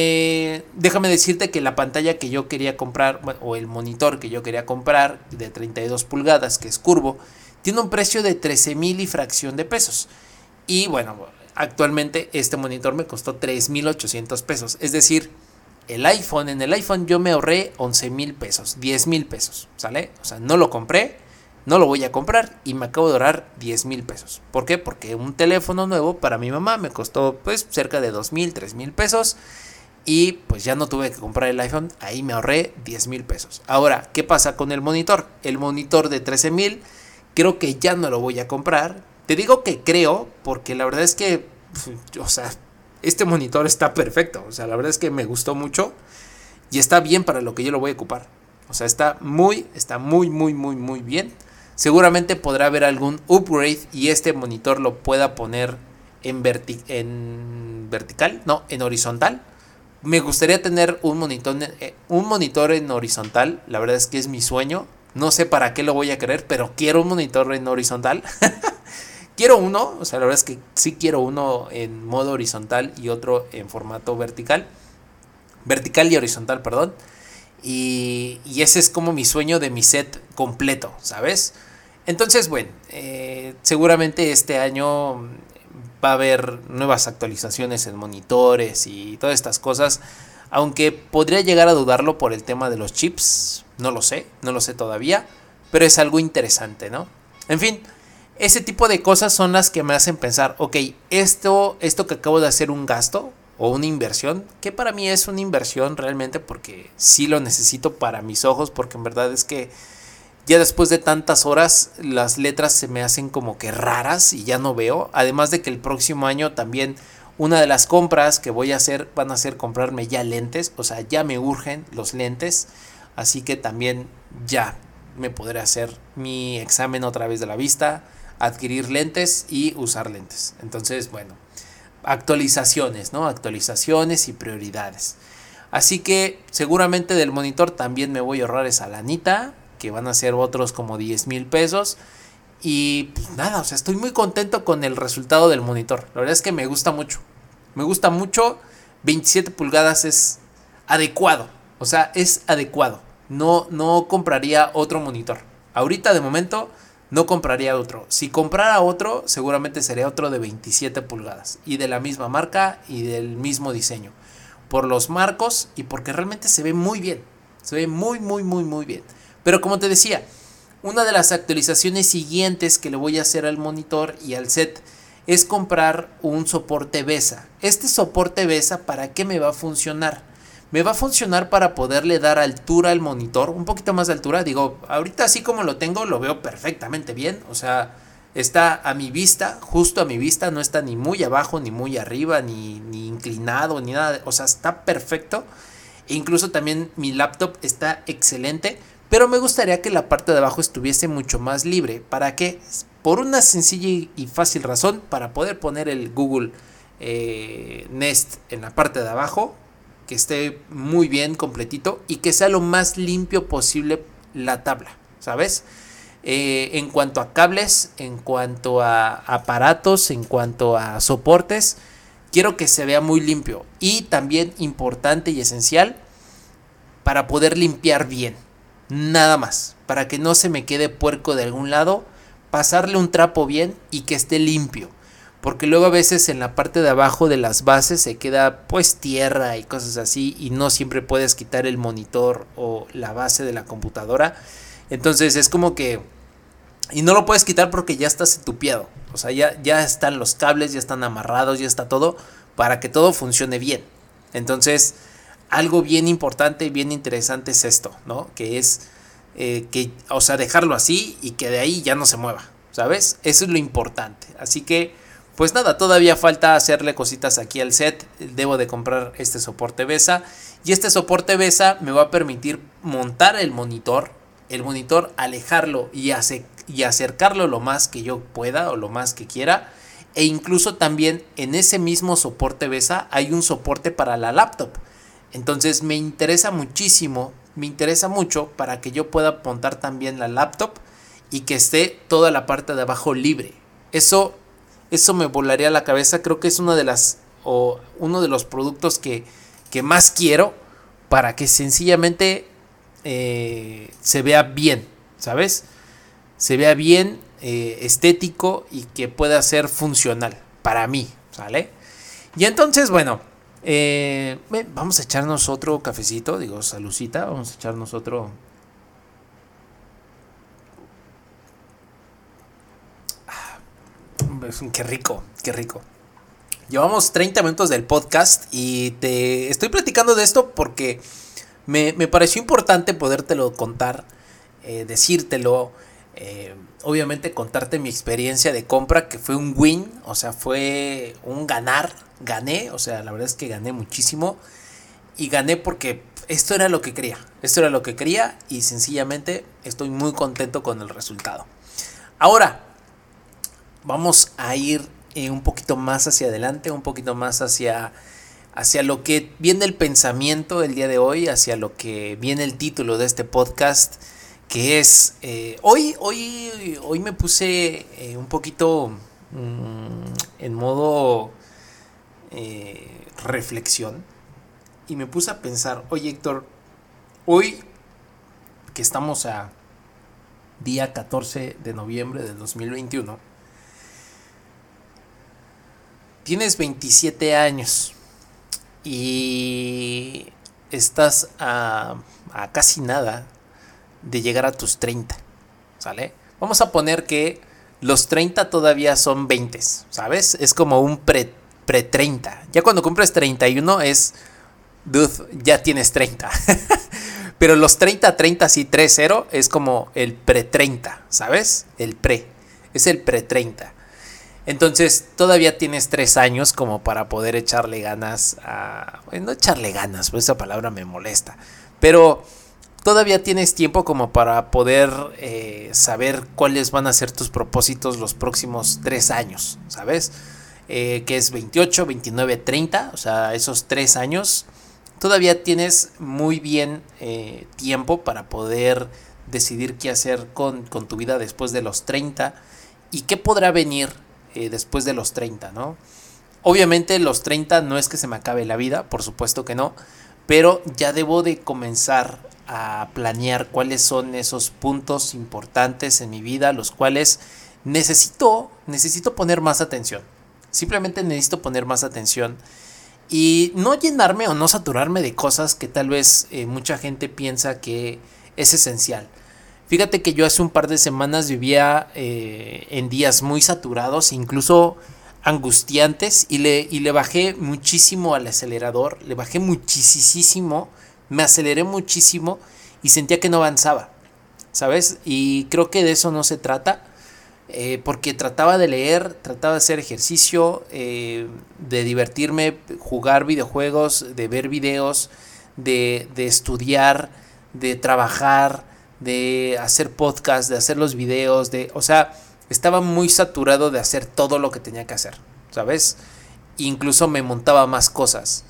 eh, déjame decirte que la pantalla que yo quería comprar, bueno, o el monitor que yo quería comprar de treinta y dos pulgadas, que es curvo, tiene un precio de trece mil y fracción de pesos. Y bueno, actualmente este monitor me costó tres mil ochocientos pesos. Es decir, el iPhone, en el iPhone yo me ahorré once mil pesos, diez mil pesos, ¿sale? O sea, no lo compré, no lo voy a comprar y me acabo de ahorrar diez mil pesos. ¿Por qué? Porque un teléfono nuevo para mi mamá me costó pues cerca de dos mil, tres mil pesos. Y pues ya no tuve que comprar el iPhone, ahí me ahorré diez mil pesos. Ahora, ¿qué pasa con el monitor? El monitor de trece mil, creo que ya no lo voy a comprar. Te digo que creo, porque la verdad es que, o sea, este monitor está perfecto. O sea, la verdad es que me gustó mucho y está bien para lo que yo lo voy a ocupar. O sea, está muy, está muy, muy, muy, muy bien. Seguramente podrá haber algún upgrade y este monitor lo pueda poner en, verti- en vertical, no, en horizontal. Me gustaría tener un monitor, un monitor en horizontal. La verdad es que es mi sueño. No sé para qué lo voy a querer, pero quiero un monitor en horizontal. Quiero uno, o sea, la verdad es que sí quiero uno en modo horizontal y otro en formato vertical. Vertical y horizontal, perdón. Y, y ese es como mi sueño de mi set completo, ¿sabes? Entonces, bueno, eh, seguramente este año va a haber nuevas actualizaciones en monitores y todas estas cosas. Aunque podría llegar a dudarlo por el tema de los chips. No lo sé, no lo sé todavía. Pero es algo interesante, ¿no? En fin, ese tipo de cosas son las que me hacen pensar, ok, esto, esto que acabo de hacer un gasto o una inversión, que para mí es una inversión realmente porque sí lo necesito para mis ojos, porque en verdad es que ya después de tantas horas las letras se me hacen como que raras y ya no veo. Además de que el próximo año también una de las compras que voy a hacer van a ser comprarme ya lentes, o sea, ya me urgen los lentes, así que también ya me podré hacer mi examen otra vez de la vista, adquirir lentes y usar lentes. Entonces, bueno, actualizaciones, ¿no? Actualizaciones y prioridades. Así que seguramente del monitor también me voy a ahorrar esa lanita, que van a ser otros como diez mil pesos. Y pues nada, o sea, estoy muy contento con el resultado del monitor. La verdad es que me gusta mucho. Me gusta mucho. veintisiete pulgadas es adecuado. O sea, es adecuado. No, no compraría otro monitor. Ahorita de momento no compraría otro. Si comprara otro, seguramente sería otro de veintisiete pulgadas. Y de la misma marca y del mismo diseño. Por los marcos y porque realmente se ve muy bien. Se ve muy, muy, muy, muy bien. Pero como te decía, una de las actualizaciones siguientes que le voy a hacer al monitor y al set es comprar un soporte VESA. Este soporte VESA, ¿para qué me va a funcionar? Me va a funcionar para poderle dar altura al monitor, un poquito más de altura. Digo, ahorita así como lo tengo, lo veo perfectamente bien. O sea, está a mi vista, justo a mi vista, no está ni muy abajo, ni muy arriba, ni, ni inclinado, ni nada. O sea, está perfecto. E incluso también mi laptop está excelente. Pero me gustaría que la parte de abajo estuviese mucho más libre. ¿Para qué? Por una sencilla y fácil razón. Para poder poner el Google eh, Nest en la parte de abajo. Que esté muy bien completito. Y que sea lo más limpio posible la tabla. ¿Sabes? Eh, en cuanto a cables. En cuanto a aparatos. En cuanto a soportes. Quiero que se vea muy limpio. Y también importante y esencial. Para poder limpiar bien. Nada más, para que no se me quede puerco de algún lado, pasarle un trapo bien y que esté limpio. porque luego a veces en la parte de abajo de las bases se queda pues tierra y cosas así, y no siempre puedes quitar el monitor o la base de la computadora. Entonces es como que, y no lo puedes quitar porque ya estás estupiado, o sea, ya, ya están los cables, ya están amarrados, ya está todo para que todo funcione bien. Entonces algo bien importante y bien interesante es esto, ¿no? Que es eh, que, o sea, dejarlo así y que de ahí ya no se mueva, ¿sabes? Eso es lo importante. Así que, pues nada, todavía falta hacerle cositas aquí al set. Debo de comprar este soporte BESA. Y este soporte BESA me va a permitir montar el monitor. El monitor, alejarlo y, hace, y acercarlo lo más que yo pueda o lo más que quiera. E incluso también en ese mismo soporte BESA hay un soporte para la laptop. Entonces me interesa muchísimo, me interesa mucho para que yo pueda montar también la laptop y que esté toda la parte de abajo libre. Eso, eso me volaría la cabeza. Creo que es una de las, o uno de los productos que, que más quiero para que sencillamente eh, se vea bien, ¿sabes? Se vea bien, eh, estético y que pueda ser funcional para mí, ¿sale? Y entonces, bueno, eh, vamos a echarnos otro cafecito, digo, salucita, vamos a echarnos otro. Qué rico, qué rico. Llevamos treinta minutos del podcast y te estoy platicando de esto porque me, me pareció importante podértelo contar, eh, decírtelo, eh, obviamente contarte mi experiencia de compra, que fue un win, o sea, fue un ganar, gané, o sea, la verdad es que gané muchísimo y gané porque esto era lo que quería, esto era lo que quería y sencillamente estoy muy contento con el resultado. Ahora, vamos a ir eh, un poquito más hacia adelante, un poquito más hacia, hacia lo que viene el pensamiento el día de hoy, hacia lo que viene el título de este podcast, que es, eh, hoy, hoy, hoy me puse eh, un poquito mmm, en modo eh, reflexión y me puse a pensar, oye Héctor, hoy que estamos a día catorce de noviembre del dos mil veintiuno, tienes veintisiete años y estás a, a casi nada de llegar a tus treinta, ¿sale? Vamos a poner que los treinta todavía son veinte, ¿sabes? Es como un pre, pre treinta. Ya cuando cumples treinta y uno es, dude, ya tienes treinta. Pero los treinta, treinta, sí, tres cero es como el pre treinta, ¿sabes? El pre, es el pre treinta. Entonces todavía tienes tres años como para poder echarle ganas a... Bueno, no echarle ganas, pues esa palabra me molesta. Pero todavía tienes tiempo como para poder eh, saber cuáles van a ser tus propósitos los próximos tres años, ¿sabes? Eh, que es veintiocho, veintinueve, treinta, o sea, esos tres años. Todavía tienes muy bien eh, tiempo para poder decidir qué hacer con, con tu vida después de los treinta y qué podrá venir Eh, después de los treinta, ¿no? Obviamente los treinta no es que se me acabe la vida, por supuesto que no, pero ya debo de comenzar a planear cuáles son esos puntos importantes en mi vida, los cuales necesito, necesito poner más atención. Simplemente necesito poner más atención y no llenarme o no saturarme de cosas que tal vez eh, mucha gente piensa que es esencial. Fíjate que yo hace un par de semanas vivía eh, en días muy saturados, incluso angustiantes, y le, y le bajé muchísimo al acelerador, le bajé muchísimo, me aceleré muchísimo y sentía que no avanzaba, ¿sabes? Y creo que de eso no se trata, eh, porque trataba de leer, trataba de hacer ejercicio, eh, de divertirme, jugar videojuegos, de ver videos, de, de estudiar, de trabajar, de hacer podcast, de hacer los videos, de, o sea, estaba muy saturado de hacer todo lo que tenía que hacer, ¿sabes? Incluso me montaba más cosas.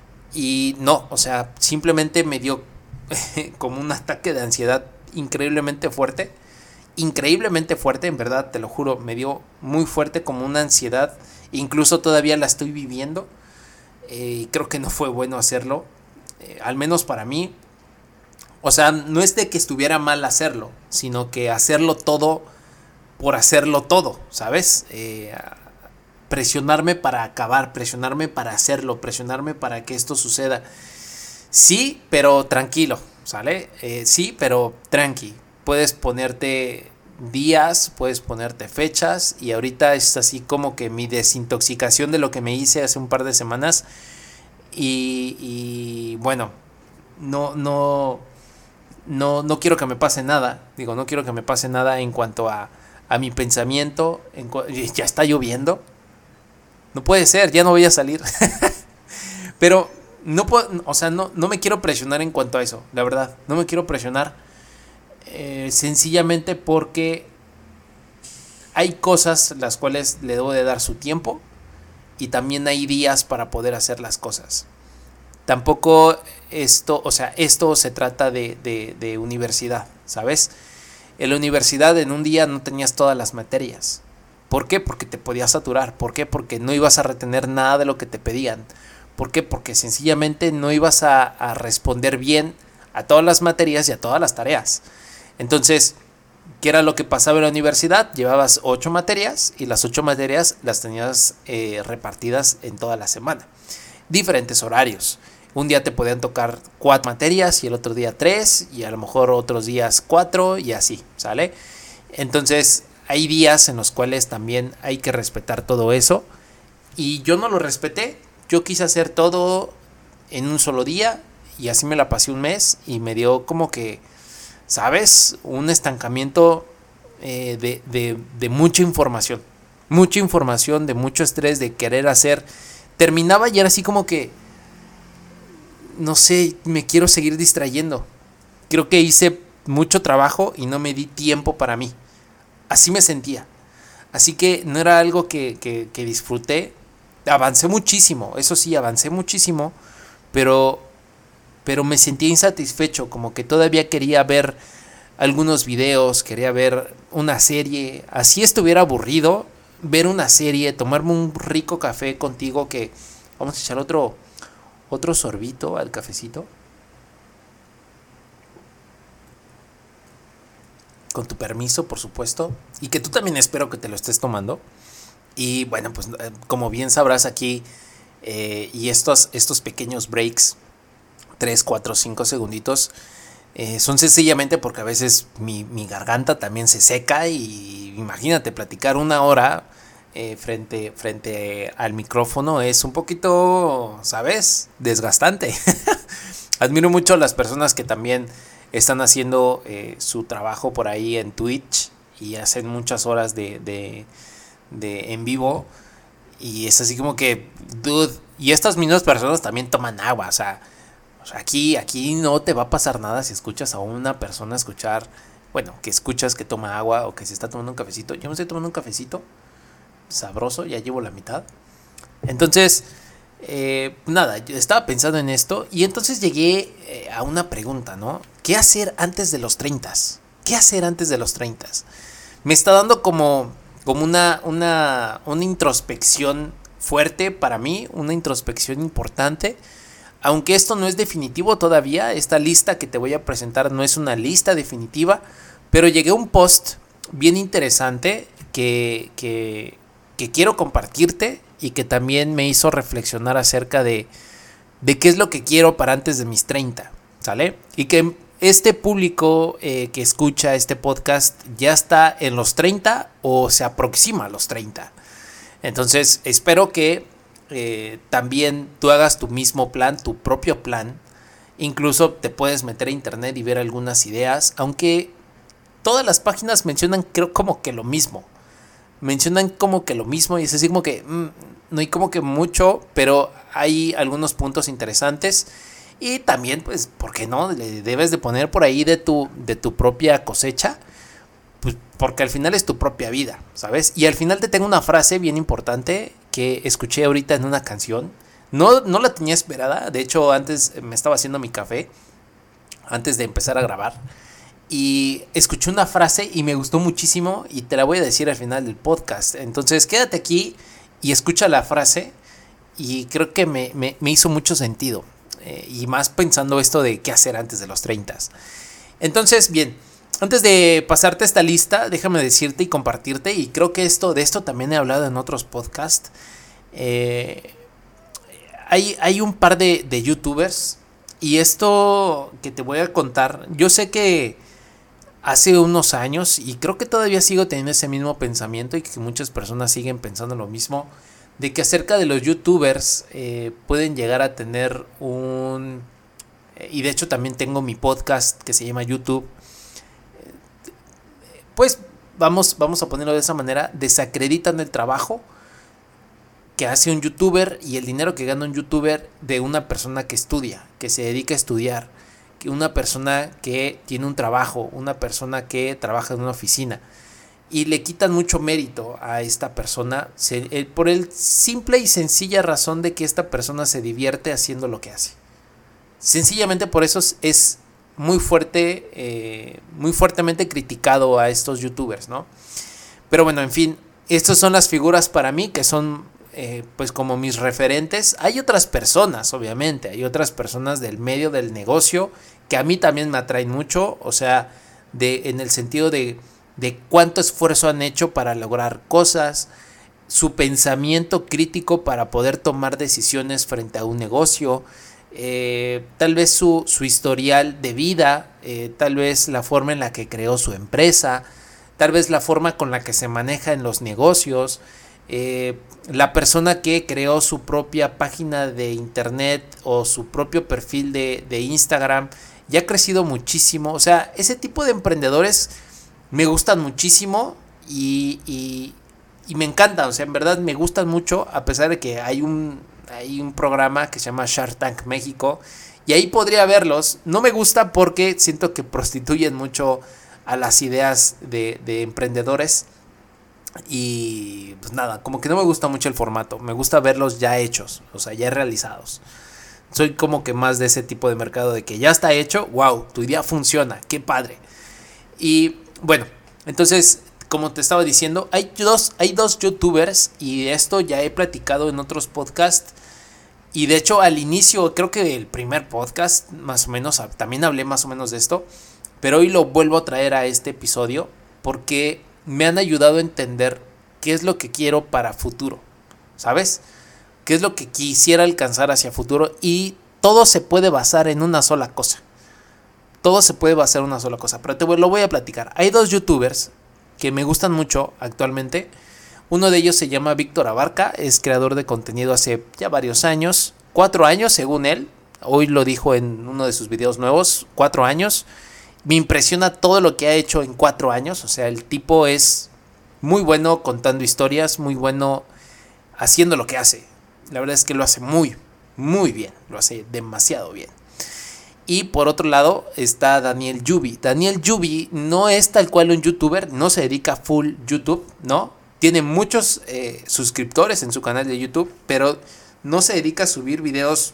Y no, o sea, simplemente me dio como un ataque de ansiedad increíblemente fuerte. Increíblemente fuerte, en verdad, te lo juro, me dio muy fuerte como una ansiedad. Incluso todavía la estoy viviendo. Y eh, creo que no fue bueno hacerlo, eh, al menos para mí. O sea, no es de que estuviera mal hacerlo, sino que hacerlo todo por hacerlo todo, ¿sabes? Eh, presionarme para acabar, presionarme para hacerlo, presionarme para que esto suceda. Sí, pero tranquilo, ¿sale? Eh, sí, pero tranqui. Puedes ponerte días, puedes ponerte fechas, y ahorita es así como que mi desintoxicación de lo que me hice hace un par de semanas. Y, y bueno, no, no, no, no quiero que me pase nada. Digo, no quiero que me pase nada en cuanto a, a mi pensamiento. En cu- ya está lloviendo. No puede ser, ya no voy a salir. Pero no puedo, o sea, no, no me quiero presionar en cuanto a eso, la verdad. No me quiero presionar eh, sencillamente porque hay cosas las cuales le debo de dar su tiempo, y también hay días para poder hacer las cosas. Tampoco esto, o sea, esto se trata de, de, de universidad, ¿sabes? En la universidad en un día no tenías todas las materias. ¿Por qué? Porque te podías saturar. ¿Por qué? Porque no ibas a retener nada de lo que te pedían. ¿Por qué? Porque sencillamente no ibas a, a responder bien a todas las materias y a todas las tareas. Entonces, ¿qué era lo que pasaba en la universidad? Llevabas ocho materias, y las ocho materias las tenías eh, repartidas en toda la semana. Diferentes horarios. Un día te podían tocar cuatro materias y el otro día tres, y a lo mejor otros días cuatro, y así, ¿sale? Entonces hay días en los cuales también hay que respetar todo eso, y yo no lo respeté. Yo quise hacer todo en un solo día, y así me la pasé un mes, y me dio como que, ¿sabes? Un estancamiento eh, de, de, de mucha información. Mucha información, de mucho estrés, de querer hacer. Terminaba y era así como que, no sé, me quiero seguir distrayendo. Creo que hice mucho trabajo y no me di tiempo para mí. Así me sentía. Así que no era algo que, que, que disfruté. Avancé muchísimo, eso sí, avancé muchísimo, pero, pero me sentía insatisfecho, como que todavía quería ver algunos videos, quería ver una serie. Así estuviera aburrido, ver una serie, tomarme un rico café contigo, que vamos a echar otro, otro sorbito al cafecito. Con tu permiso, por supuesto. Y que tú también espero que te lo estés tomando. Y bueno, pues como bien sabrás aquí, eh, y estos, estos pequeños breaks, tres, cuatro, cinco segunditos, eh, son sencillamente porque a veces mi, mi garganta también se seca, y imagínate, platicar una hora eh, frente, frente al micrófono es un poquito, ¿sabes? Desgastante. Admiro mucho a las personas que también están haciendo eh, su trabajo por ahí en Twitch y hacen muchas horas de... de de en vivo, y es así como que, dude, y estas mismas personas también toman agua, o sea, o sea, aquí aquí no te va a pasar nada si escuchas a una persona escuchar, bueno, que escuchas que toma agua o que se está tomando un cafecito. Yo me estoy tomando un cafecito sabroso, ya llevo la mitad. Entonces, eh, nada, yo estaba pensando en esto, y entonces llegué eh, a una pregunta, ¿no? ¿Qué hacer antes de los treinta? ¿Qué hacer antes de los treinta? Me está dando como como una, una, una introspección fuerte para mí, una introspección importante, aunque esto no es definitivo todavía. Esta lista que te voy a presentar no es una lista definitiva, pero llegué a un post bien interesante que, que, que quiero compartirte, y que también me hizo reflexionar acerca de, de qué es lo que quiero para antes de mis treinta, ¿sale? Y que este público eh, que escucha este podcast ya está en los treinta o se aproxima a los treinta. Entonces espero que eh, también tú hagas tu mismo plan, tu propio plan. Incluso te puedes meter a internet y ver algunas ideas, aunque todas las páginas mencionan, creo, como que lo mismo. Mencionan como que lo mismo, y es así como que mmm, no hay como que mucho, pero hay algunos puntos interesantes. Y también, pues, ¿por qué no? Le debes de poner por ahí de tu, de tu propia cosecha, pues, porque al final es tu propia vida, ¿sabes? Y al final te tengo una frase bien importante que escuché ahorita en una canción. No, no la tenía esperada, de hecho antes me estaba haciendo mi café, antes de empezar a grabar, y escuché una frase y me gustó muchísimo, y te la voy a decir al final del podcast. Entonces quédate aquí y escucha la frase, y creo que me, me, me hizo mucho sentido. Eh, y más pensando esto de qué hacer antes de los treinta. Entonces, bien, antes de pasarte esta lista, déjame decirte y compartirte, y creo que esto de esto también he hablado en otros podcasts. Eh, hay, hay un par de, de youtubers, y esto que te voy a contar, yo sé que hace unos años, y creo que todavía sigo teniendo ese mismo pensamiento, y que muchas personas siguen pensando lo mismo, de que acerca de los youtubers eh, pueden llegar a tener un... Y de hecho también tengo mi podcast que se llama YouTube. Pues vamos, vamos a ponerlo de esa manera, desacreditan el trabajo que hace un youtuber y el dinero que gana un youtuber de una persona que estudia, que se dedica a estudiar, que una persona que tiene un trabajo, una persona que trabaja en una oficina, y le quitan mucho mérito a esta persona se, eh, por el simple y sencilla razón de que esta persona se divierte haciendo lo que hace. Sencillamente por eso es muy fuerte, eh, muy fuertemente criticado a estos youtubers, ¿no? Pero bueno, en fin, estas son las figuras para mí que son eh, pues como mis referentes. Hay otras personas, obviamente, hay otras personas del medio del negocio que a mí también me atraen mucho, o sea, de, en el sentido de, de cuánto esfuerzo han hecho para lograr cosas, su pensamiento crítico para poder tomar decisiones frente a un negocio. Eh, tal vez su, su historial de vida, eh, tal vez la forma en la que creó su empresa, tal vez la forma con la que se maneja en los negocios, eh, la persona que creó su propia página de internet o su propio perfil de, de Instagram y ha crecido muchísimo. O sea, ese tipo de emprendedores me gustan muchísimo y, y, y me encantan, o sea, en verdad me gustan mucho, a pesar de que hay un Hay un programa que se llama Shark Tank México y ahí podría verlos. No me gusta porque siento que prostituyen mucho a las ideas de, de emprendedores y pues nada, como que no me gusta mucho el formato. Me gusta verlos ya hechos, o sea, ya realizados. Soy como que más de ese tipo de mercado de que ya está hecho, wow, tu idea funciona, qué padre. Y bueno, entonces, como te estaba diciendo, hay dos, hay dos youtubers y de esto ya he platicado en otros podcasts. Y de hecho al inicio, creo que el primer podcast, más o menos, también hablé más o menos de esto. Pero hoy lo vuelvo a traer a este episodio porque me han ayudado a entender qué es lo que quiero para futuro, ¿sabes? Qué es lo que quisiera alcanzar hacia futuro y todo se puede basar en una sola cosa. Todo se puede basar en una sola cosa, pero te lo voy a platicar. Hay dos youtubers que me gustan mucho actualmente. Uno de ellos se llama Víctor Abarca, es creador de contenido hace ya varios años, cuatro años según él, hoy lo dijo en uno de sus videos nuevos, cuatro años. Me impresiona todo lo que ha hecho en cuatro años, o sea, el tipo es muy bueno contando historias, muy bueno haciendo lo que hace. La verdad es que lo hace muy, muy bien, lo hace demasiado bien. Y por otro lado está Daniel Yubi. Daniel Yubi no es tal cual un youtuber, no se dedica full YouTube, ¿no? Tiene muchos eh, suscriptores en su canal de YouTube, pero no se dedica a subir videos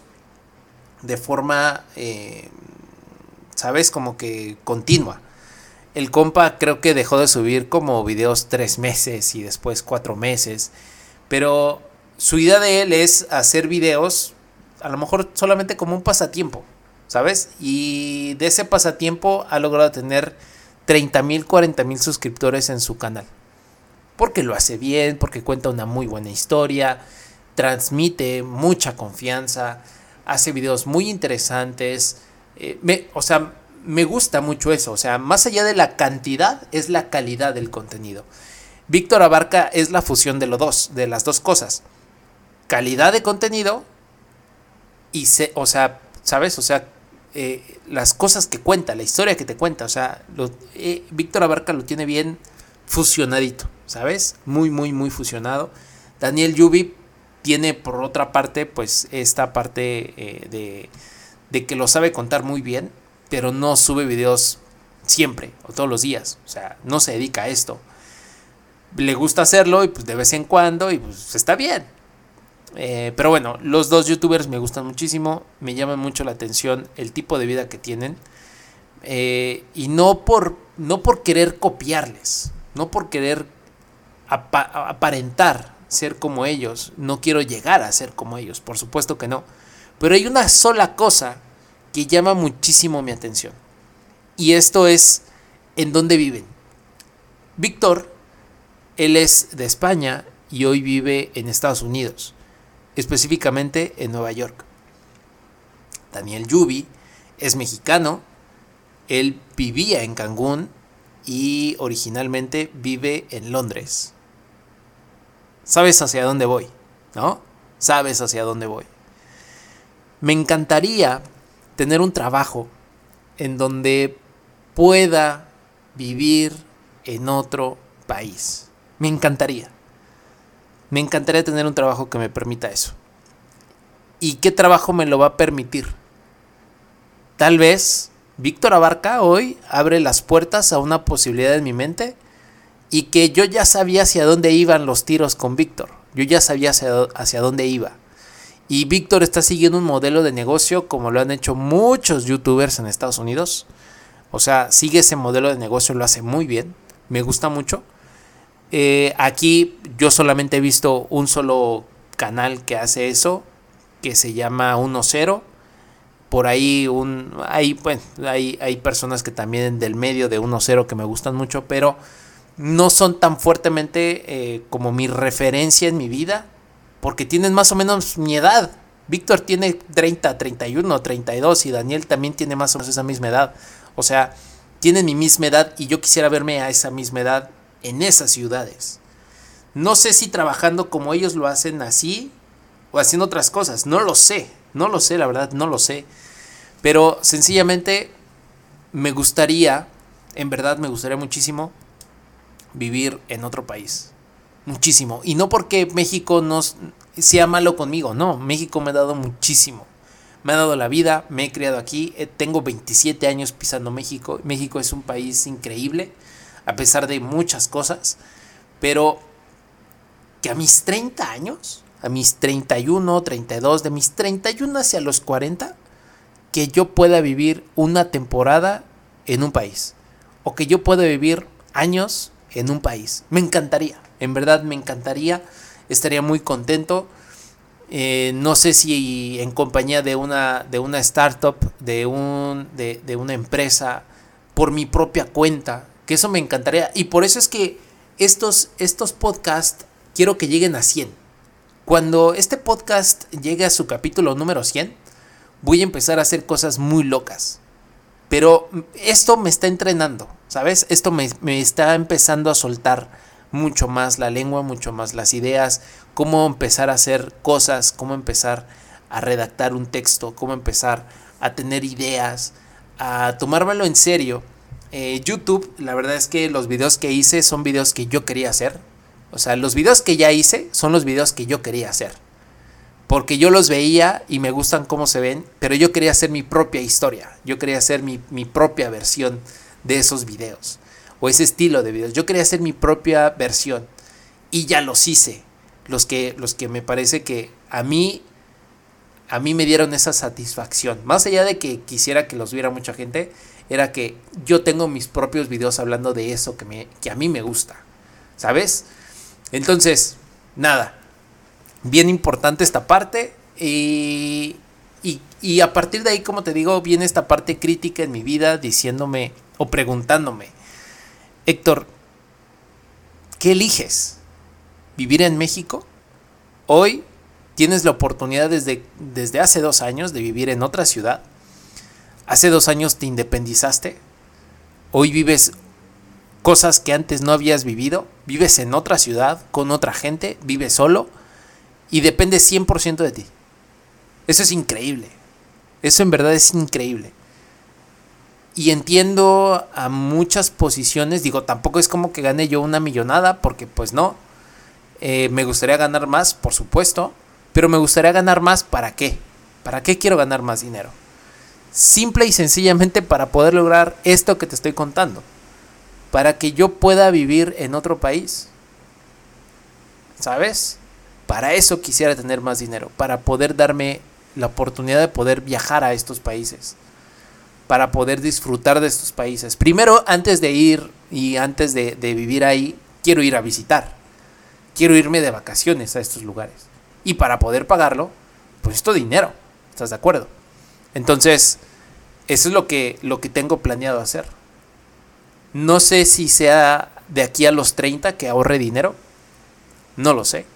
de forma, eh, ¿sabes? Como que continua. El compa creo que dejó de subir como videos tres meses y después cuatro meses. Pero su idea de él es hacer videos, a lo mejor solamente como un pasatiempo, ¿sabes? Y de ese pasatiempo ha logrado tener treinta mil, cuarenta mil suscriptores en su canal. Porque lo hace bien, porque cuenta una muy buena historia, transmite mucha confianza, hace videos muy interesantes. Eh, me, o sea, me gusta mucho eso. O sea, más allá de la cantidad, es la calidad del contenido. Víctor Abarca es la fusión de los dos, de las dos cosas. Calidad de contenido y, se, o sea, ¿sabes? O sea, eh, las cosas que cuenta, la historia que te cuenta. O sea, lo, eh, Víctor Abarca lo tiene bien fusionadito, ¿sabes? Muy, muy, muy fusionado. Daniel Yubi tiene por otra parte, pues, esta parte eh, de, de que lo sabe contar muy bien, pero no sube videos siempre o todos los días. O sea, no se dedica a esto. Le gusta hacerlo y pues de vez en cuando y pues está bien. Eh, pero bueno, los dos youtubers me gustan muchísimo, me llaman mucho la atención el tipo de vida que tienen. Eh, y no por, no por querer copiarles, no por querer apa- aparentar ser como ellos, no quiero llegar a ser como ellos, por supuesto que no. Pero hay una sola cosa que llama muchísimo mi atención. Y esto es ¿En dónde viven? Víctor, él es de España y hoy vive en Estados Unidos, específicamente en Nueva York. Daniel Yubi es mexicano, él vivía en Cancún y originalmente vive en Londres. ¿Sabes hacia dónde voy? ¿No? ¿Sabes hacia dónde voy? Me encantaría tener un trabajo en donde pueda vivir en otro país. Me encantaría. Me encantaría tener un trabajo que me permita eso. ¿Y qué trabajo me lo va a permitir? Tal vez Víctor Abarca hoy abre las puertas a una posibilidad en mi mente y que yo ya sabía hacia dónde iban los tiros con Víctor. Yo ya sabía hacia, hacia dónde iba. Y Víctor está siguiendo un modelo de negocio como lo han hecho muchos youtubers en Estados Unidos. O sea, sigue ese modelo de negocio, lo hace muy bien. Me gusta mucho. Eh, aquí yo solamente he visto un solo canal que hace eso, que se llama uno cero. Por ahí un, hay, bueno, hay, hay personas que también del medio de uno cero que me gustan mucho, pero no son tan fuertemente eh, como mi referencia en mi vida, porque tienen más o menos mi edad. Víctor tiene treinta, treinta y uno, treinta y dos y Daniel también tiene más o menos esa misma edad. O sea, tienen mi misma edad y yo quisiera verme a esa misma edad en esas ciudades. No sé si trabajando como ellos lo hacen así o haciendo otras cosas. No lo sé, no lo sé, la verdad, no lo sé. Pero sencillamente me gustaría, en verdad me gustaría muchísimo vivir en otro país. Muchísimo. Y no porque México no sea malo conmigo, no. México me ha dado muchísimo. Me ha dado la vida, me he criado aquí. Tengo veintisiete años pisando México. México es un país increíble, a pesar de muchas cosas. Pero que a mis treinta años, a mis treinta y uno, treinta y dos, de mis treinta y uno hacia los cuarenta, que yo pueda vivir una temporada en un país. O que yo pueda vivir años en un país. Me encantaría. En verdad me encantaría, estaría muy contento. Eh, no sé si en compañía de una, de una startup, de, un, de, de una empresa, por mi propia cuenta, que eso me encantaría. Y por eso es que estos, estos podcasts quiero que lleguen a cien. Cuando este podcast llegue a su capítulo número cien, voy a empezar a hacer cosas muy locas. Pero esto me está entrenando, ¿sabes? Esto me, me está empezando a soltar mucho más la lengua, mucho más las ideas, cómo empezar a hacer cosas, cómo empezar a redactar un texto, cómo empezar a tener ideas, a tomármelo en serio. Eh, YouTube, la verdad es que los videos que hice son videos que yo quería hacer. O sea, los videos que ya hice son los videos que yo quería hacer. Porque yo los veía y me gustan cómo se ven, pero yo quería hacer mi propia historia. Yo quería hacer mi, mi propia versión de esos videos. O ese estilo de videos. Yo quería hacer mi propia versión. Y ya los hice. Los que, los que me parece que a mí, a mí me dieron esa satisfacción. Más allá de que quisiera que los viera mucha gente, era que yo tengo mis propios videos hablando de eso que, me, que a mí me gusta. ¿Sabes? Entonces, nada. Bien importante esta parte. Y, y, y a partir de ahí, como te digo, viene esta parte crítica en mi vida diciéndome o preguntándome: Héctor, ¿qué eliges? ¿Vivir en México? Hoy tienes la oportunidad desde, desde hace dos años de vivir en otra ciudad. Hace dos años te independizaste. Hoy vives cosas que antes no habías vivido. Vives en otra ciudad, con otra gente, vives solo y depende cien por ciento de ti. Eso es increíble. Eso en verdad es increíble. Y entiendo a muchas posiciones, digo, tampoco es como que gane yo una millonada, porque pues no. Eh, me gustaría ganar más, por supuesto, pero me gustaría ganar más, ¿para qué? ¿Para qué quiero ganar más dinero? Simple y sencillamente para poder lograr esto que te estoy contando. Para que yo pueda vivir en otro país. ¿Sabes? Para eso quisiera tener más dinero, para poder darme la oportunidad de poder viajar a estos países. Para poder disfrutar de estos países. Primero, antes de ir y antes de, de vivir ahí, quiero ir a visitar. Quiero irme de vacaciones a estos lugares. Y para poder pagarlo, pues esto dinero. ¿Estás de acuerdo? Entonces, eso es lo que, lo que tengo planeado hacer. No sé si sea de aquí a los treinta que ahorre dinero. No lo sé.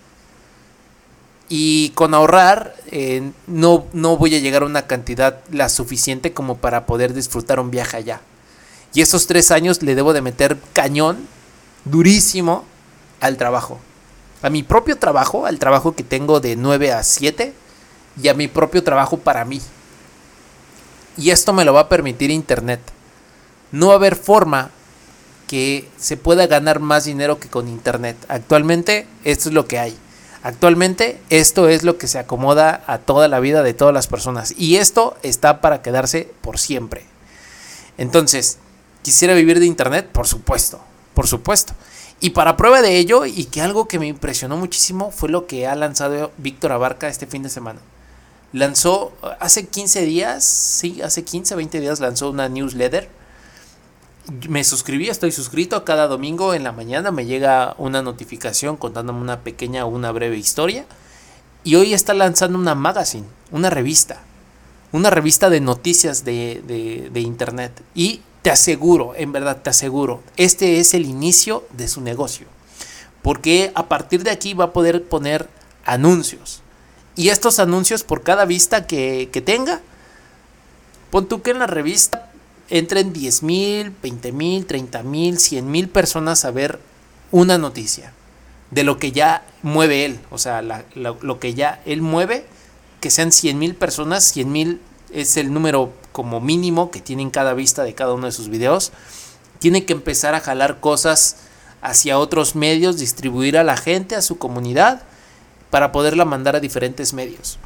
Y con ahorrar eh, no, no voy a llegar a una cantidad la suficiente como para poder disfrutar un viaje allá. Y esos tres años le debo de meter cañón, durísimo, al trabajo. A mi propio trabajo, al trabajo que tengo de nueve a siete, y a mi propio trabajo para mí. Y esto me lo va a permitir internet. No va a haber forma que se pueda ganar más dinero que con internet. Actualmente esto es lo que hay. Actualmente esto es lo que se acomoda a toda la vida de todas las personas. Y esto está para quedarse por siempre. Entonces, ¿quisiera vivir de internet? Por supuesto, por supuesto. Y para prueba de ello, y que algo que me impresionó muchísimo, fue lo que ha lanzado Víctor Abarca este fin de semana. Lanzó hace quince días, sí, hace quince, veinte días lanzó una newsletter. Me suscribí, estoy suscrito. Cada domingo en la mañana me llega una notificación contándome una pequeña o una breve historia. Y hoy está lanzando una magazine, una revista. Una revista de noticias de, de, de internet. Y te aseguro, en verdad te aseguro, este es el inicio de su negocio. Porque a partir de aquí va a poder poner anuncios. Y estos anuncios por cada vista que, que tenga, pon tú que en la revista entren diez mil, veinte mil, treinta mil, cien mil personas a ver una noticia de lo que ya mueve él. O sea, la, la, lo que ya él mueve, que sean cien mil personas, cien mil es el número como mínimo que tiene en cada vista de cada uno de sus videos. Tiene que empezar a jalar cosas hacia otros medios, distribuir a la gente, a su comunidad, para poderla mandar a diferentes medios.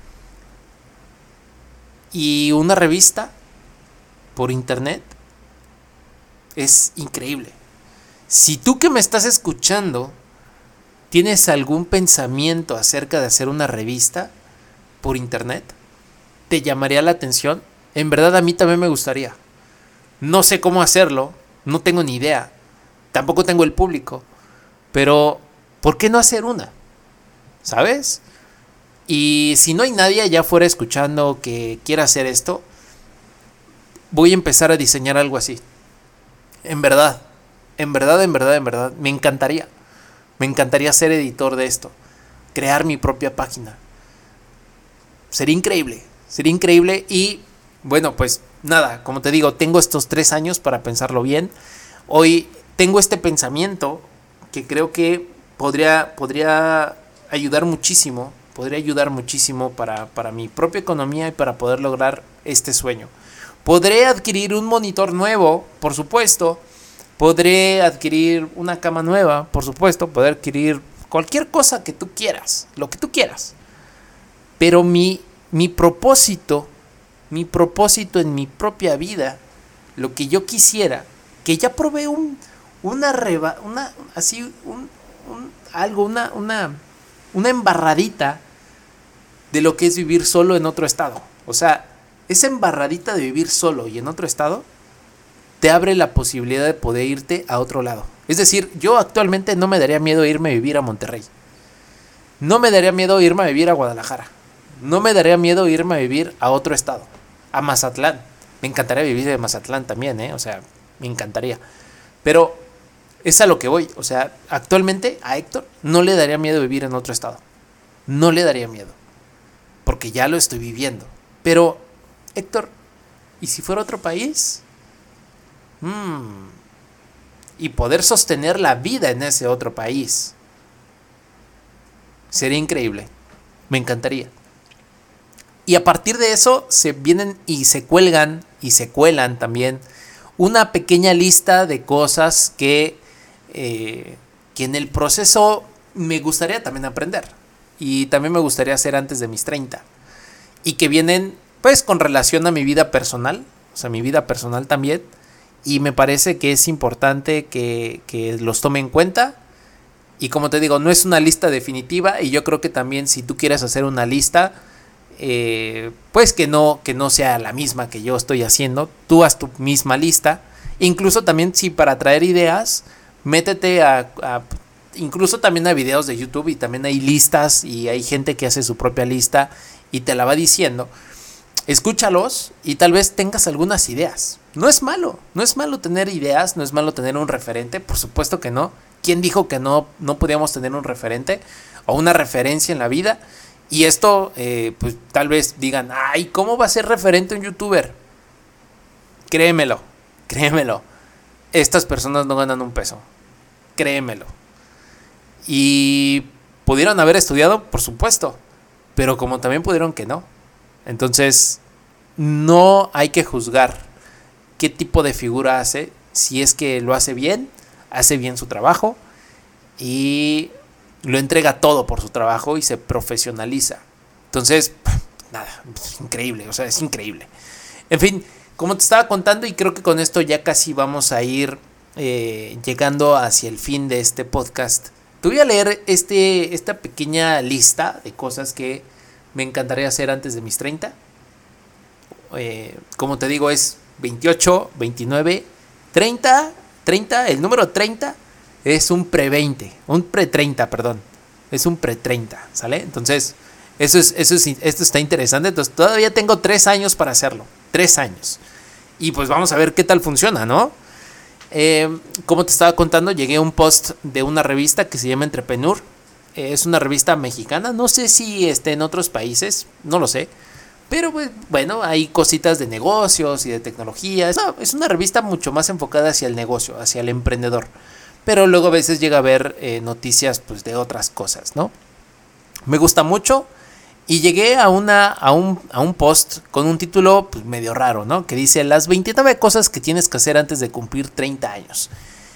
Y una revista por internet es increíble. Si tú que me estás escuchando tienes algún pensamiento acerca de hacer una revista por internet, ¿te llamaría la atención? En verdad a mí también me gustaría. No sé cómo hacerlo, no tengo ni idea, tampoco tengo el público, pero ¿por qué no hacer una? ¿Sabes? Y si no hay nadie allá afuera escuchando que quiera hacer esto, voy a empezar a diseñar algo así. En verdad, en verdad, en verdad, en verdad, me encantaría. Me encantaría ser editor de esto, crear mi propia página. Sería increíble, sería increíble y bueno, pues nada, como te digo, tengo estos tres años para pensarlo bien. Hoy tengo este pensamiento que creo que podría, podría ayudar muchísimo, podría ayudar muchísimo para, para mi propia economía y para poder lograr este sueño. Podré adquirir un monitor nuevo, por supuesto. Podré adquirir una cama nueva, por supuesto. Poder adquirir cualquier cosa que tú quieras, lo que tú quieras. Pero mi, mi propósito, mi propósito en mi propia vida, lo que yo quisiera, que ya probé un, una reba, una, así, un, un, algo, una, una, una embarradita de lo que es vivir solo en otro estado. O sea, esa embarradita de vivir solo y en otro estado te abre la posibilidad de poder irte a otro lado. Es decir, yo actualmente no me daría miedo irme a vivir a Monterrey. No me daría miedo irme a vivir a Guadalajara. No me daría miedo irme a vivir a otro estado. A Mazatlán. Me encantaría vivir en Mazatlán también, ¿eh? O sea, me encantaría. Pero es a lo que voy. O sea, actualmente a Héctor no le daría miedo vivir en otro estado. No le daría miedo. Porque ya lo estoy viviendo. Pero, Héctor, ¿y si fuera otro país? Hmm. Y poder sostener la vida en ese otro país. Sería increíble. Me encantaría. Y a partir de eso se vienen y se cuelgan y se cuelan también una pequeña lista de cosas que, eh, que en el proceso me gustaría también aprender. Y también me gustaría hacer antes de mis treinta. Y que vienen pues con relación a mi vida personal. O sea, mi vida personal también. Y me parece que es importante que, que los tome en cuenta. Y como te digo, no es una lista definitiva. Y yo creo que también si tú quieres hacer una lista, eh, pues que no, que no sea la misma que yo estoy haciendo. Tú haz tu misma lista. Incluso también si para traer ideas, métete a, a incluso también a videos de YouTube. Y también hay listas y hay gente que hace su propia lista y te la va diciendo. escúchalos y tal vez tengas algunas ideas. No es malo, no es malo tener ideas, no es malo tener un referente, por supuesto que no. ¿Quién dijo que no, no podíamos tener un referente o una referencia en la vida? Y esto, eh, pues tal vez digan, ay, ¿cómo va a ser referente un youtuber? Créemelo, créemelo. Estas personas no ganan un peso. Créemelo. Y pudieron haber estudiado, por supuesto, pero como también pudieron que no. Entonces, no hay que juzgar qué tipo de figura hace. Si es que lo hace bien, hace bien su trabajo y lo entrega todo por su trabajo y se profesionaliza. Entonces, nada, es increíble, o sea, es increíble. En fin, como te estaba contando, y creo que con esto ya casi vamos a ir eh, llegando hacia el fin de este podcast. Te voy a leer este, esta pequeña lista de cosas que me encantaría hacer antes de mis treinta. Eh, como te digo, es veintiocho, veintinueve, treinta, treinta. El número treinta es un pre veinte, un pre treinta, perdón. Es un pre treinta, ¿sale? Entonces, eso es, eso es, esto está interesante. Entonces, todavía tengo tres años para hacerlo. Tres años. Y pues vamos a ver qué tal funciona, ¿no? Eh, como te estaba contando, llegué a un post de una revista que se llama Entrepreneur. Es una revista mexicana, no sé si esté en otros países, no lo sé. Pero pues, bueno, hay cositas de negocios y de tecnología. No, es una revista mucho más enfocada hacia el negocio, hacia el emprendedor. Pero luego a veces llega a haber eh, noticias pues, de otras cosas, ¿no? Me gusta mucho. Y llegué a, una, a, un, a un post con un título pues, medio raro, ¿no? Que dice, las veintinueve cosas que tienes que hacer antes de cumplir treinta años.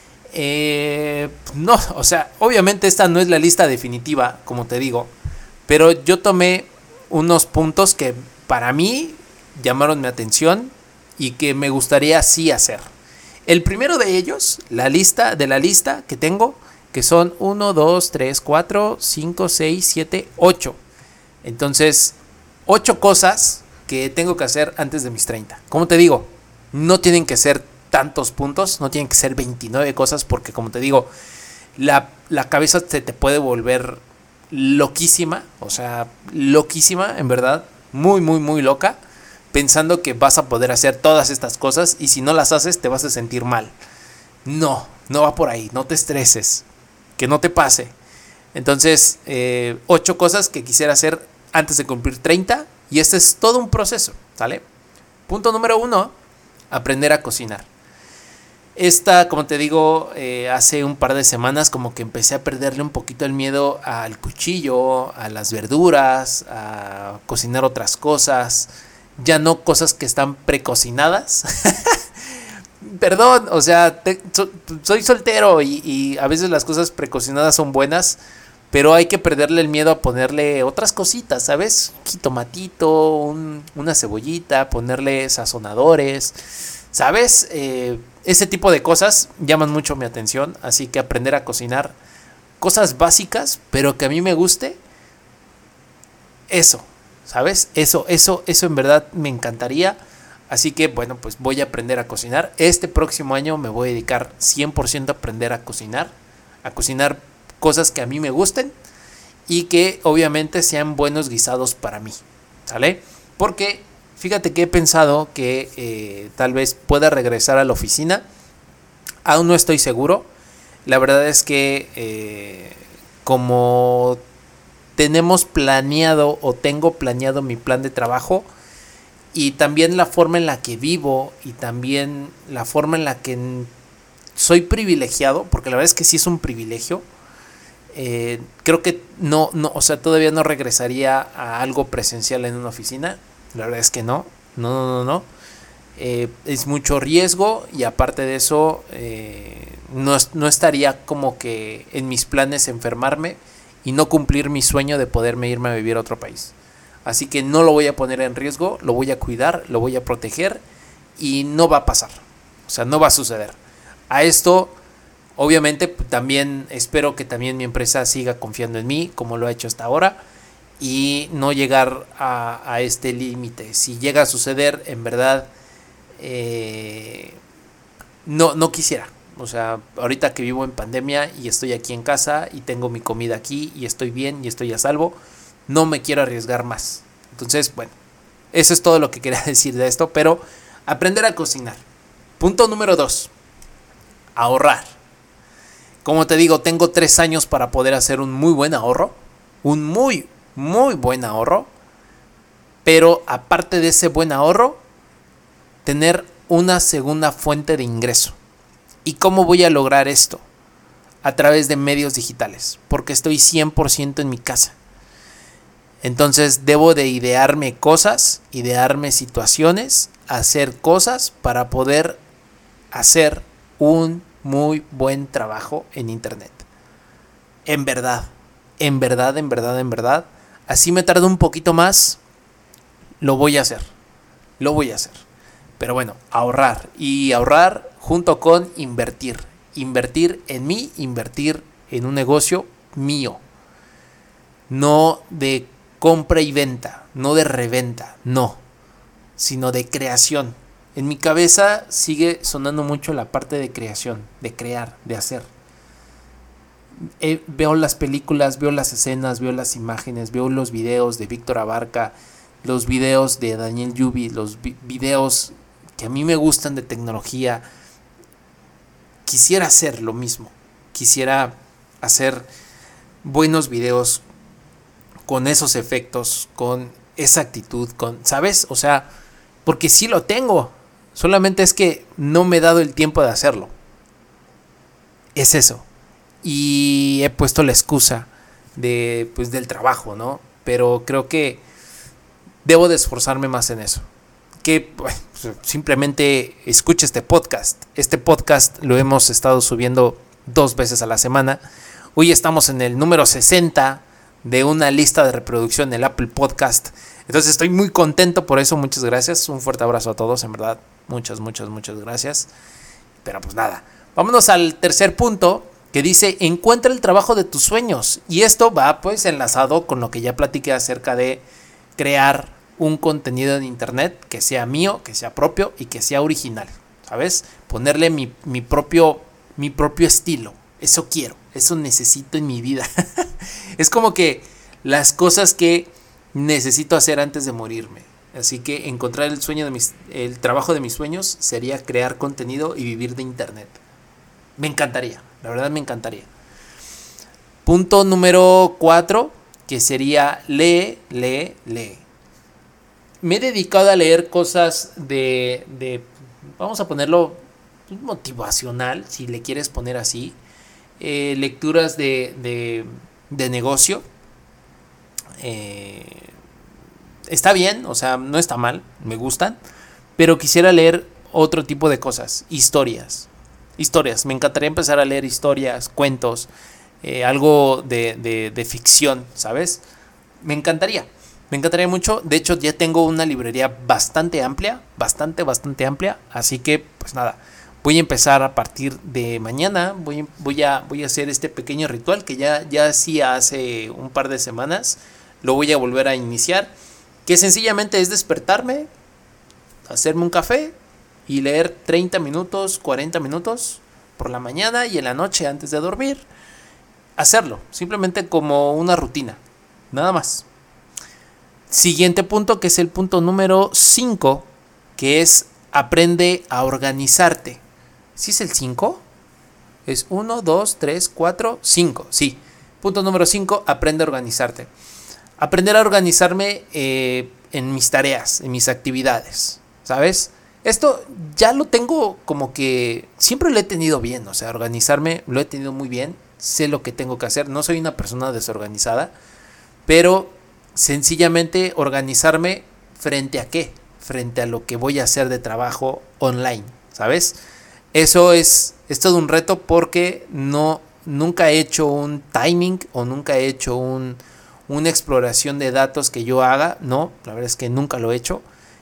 Eh, no, o sea, obviamente esta no es la lista definitiva, como te digo, pero yo tomé unos puntos que para mí llamaron mi atención y que me gustaría sí hacer. El primero de ellos, la lista de la lista que tengo, que son uno, dos, tres, cuatro, cinco, seis, siete, ocho. Entonces, ocho cosas que tengo que hacer antes de mis treinta. Como te digo, no tienen que ser tantos puntos, no tienen que ser veintinueve cosas, porque como te digo, la, la cabeza se te puede volver loquísima, o sea, loquísima, en verdad, muy, muy, muy loca, pensando que vas a poder hacer todas estas cosas y si no las haces te vas a sentir mal. No, no va por ahí, no te estreses, que no te pase. Entonces, eh, ocho cosas que quisiera hacer antes de cumplir treinta y este es todo un proceso, ¿sale? Punto número uno, aprender a cocinar. Esta, como te digo, eh, hace un par de semanas como que empecé a perderle un poquito el miedo al cuchillo, a las verduras, a cocinar otras cosas, ya no cosas que están precocinadas. Perdón, o sea, te, so, soy soltero y, y a veces las cosas precocinadas son buenas, pero hay que perderle el miedo a ponerle otras cositas, ¿sabes? Un jitomatito, un, una cebollita, ponerle sazonadores, ¿sabes? Eh, ese tipo de cosas llaman mucho mi atención, así que aprender a cocinar cosas básicas, pero que a mí me guste, eso, ¿sabes? Eso, eso, eso en verdad me encantaría. Así que bueno, pues voy a aprender a cocinar. Este próximo año me voy a dedicar cien por ciento a aprender a cocinar. A cocinar cosas que a mí me gusten. Y que obviamente sean buenos guisados para mí. ¿Sale? Porque fíjate que he pensado que eh, tal vez pueda regresar a la oficina. Aún no estoy seguro. La verdad es que eh, como tenemos planeado o tengo planeado mi plan de trabajo, y también la forma en la que vivo y también la forma en la que soy privilegiado, porque la verdad es que sí es un privilegio, eh, creo que no, no, o sea, todavía no regresaría a algo presencial en una oficina, la verdad es que no, no, no, no, no. Eh, es mucho riesgo y aparte de eso, eh, no, no estaría como que en mis planes enfermarme y no cumplir mi sueño de poderme irme a vivir a otro país. Así que no lo voy a poner en riesgo, lo voy a cuidar, lo voy a proteger y no va a pasar. O sea, no va a suceder. A esto, obviamente, también espero que también mi empresa siga confiando en mí, como lo ha hecho hasta ahora, y no llegar a, a este límite. Si llega a suceder, en verdad, eh, no, no quisiera. O sea, ahorita que vivo en pandemia y estoy aquí en casa y tengo mi comida aquí y estoy bien y estoy a salvo, no me quiero arriesgar más. Entonces, bueno, Eso es todo lo que quería decir de esto, pero aprender a cocinar. Punto número dos, ahorrar. Como te digo, tengo tres años para poder hacer un muy buen ahorro, un muy, muy buen ahorro, pero aparte de ese buen ahorro, tener una segunda fuente de ingreso. ¿Y cómo voy a lograr esto? A través de medios digitales, porque estoy cien por ciento en mi casa. Entonces debo de idearme cosas, idearme situaciones, hacer cosas para poder hacer un muy buen trabajo en internet. En verdad, en verdad, en verdad, en verdad. Así me tardo un poquito más, lo voy a hacer. Lo voy a hacer. Pero bueno, ahorrar. Y ahorrar junto con invertir. Invertir en mí, invertir en un negocio mío. No de compra y venta, no de reventa, no. Sino de creación. En mi cabeza sigue sonando mucho la parte de creación, de crear, de hacer. Eh, veo las películas, veo las escenas, veo las imágenes, veo los videos de Víctor Abarca, los videos de Daniel Yubi, los vi- videos que a mí me gustan de tecnología. Quisiera hacer lo mismo. Quisiera hacer buenos videos con esos efectos, con esa actitud, con, ¿sabes? O sea, porque sí lo tengo. Solamente es que no me he dado el tiempo de hacerlo. Es eso. Y he puesto la excusa de, pues, del trabajo, ¿no? Pero creo que debo de esforzarme más en eso. Que pues, simplemente escuche este podcast. Este podcast lo hemos estado subiendo dos veces a la semana. Hoy estamos en el número sesenta de una lista de reproducción del Apple Podcast. Entonces estoy muy contento por eso. Muchas gracias. Un fuerte abrazo a todos, en verdad. Muchas, muchas, muchas gracias. Pero pues nada. Vámonos al tercer punto, que dice: encuentra el trabajo de tus sueños. Y esto va pues enlazado con lo que ya platiqué acerca de crear un contenido en internet que sea mío, que sea propio y que sea original, ¿sabes? Ponerle mi, mi propio mi propio estilo. Eso quiero, eso necesito en mi vida. Es como que las cosas que necesito hacer antes de morirme. Así que encontrar el sueño de mis el trabajo de mis sueños sería crear contenido y vivir de internet. Me encantaría, la verdad me encantaría. Punto número cuatro, que sería lee, lee, lee. Me he dedicado a leer cosas de, de vamos a ponerlo motivacional, si le quieres poner así. Eh, lecturas de, de, de negocio. Eh, está bien, o sea, no está mal, me gustan. Pero quisiera leer otro tipo de cosas, historias. Historias, me encantaría empezar a leer historias, cuentos, eh, algo de, de, de ficción, ¿sabes? Me encantaría. Me encantaría mucho. De hecho, ya tengo una librería bastante amplia. Bastante, bastante amplia. Así que, pues nada. Voy a empezar a partir de mañana. Voy, voy, a, voy a hacer este pequeño ritual que ya, ya hacía hace un par de semanas. Lo voy a volver a iniciar. Que sencillamente es despertarme, hacerme un café y leer treinta minutos, cuarenta minutos por la mañana y en la noche antes de dormir. Hacerlo. Simplemente como una rutina. Nada más. Siguiente punto, que es el punto número cinco, que es aprende a organizarte. ¿Sí es el cinco? Es uno, dos, tres, cuatro, cinco. Sí. Punto número cinco, aprende a organizarte. Aprender a organizarme eh, en mis tareas, en mis actividades, ¿sabes? Esto ya lo tengo como que siempre lo he tenido bien, o sea, organizarme lo he tenido muy bien. Sé lo que tengo que hacer. No soy una persona desorganizada, pero sencillamente organizarme frente a qué, frente a lo que voy a hacer de trabajo online, ¿sabes? Eso es, es todo un reto porque no, nunca he hecho un timing o nunca he hecho un, una exploración de datos que yo haga, no, la verdad es que nunca lo he hecho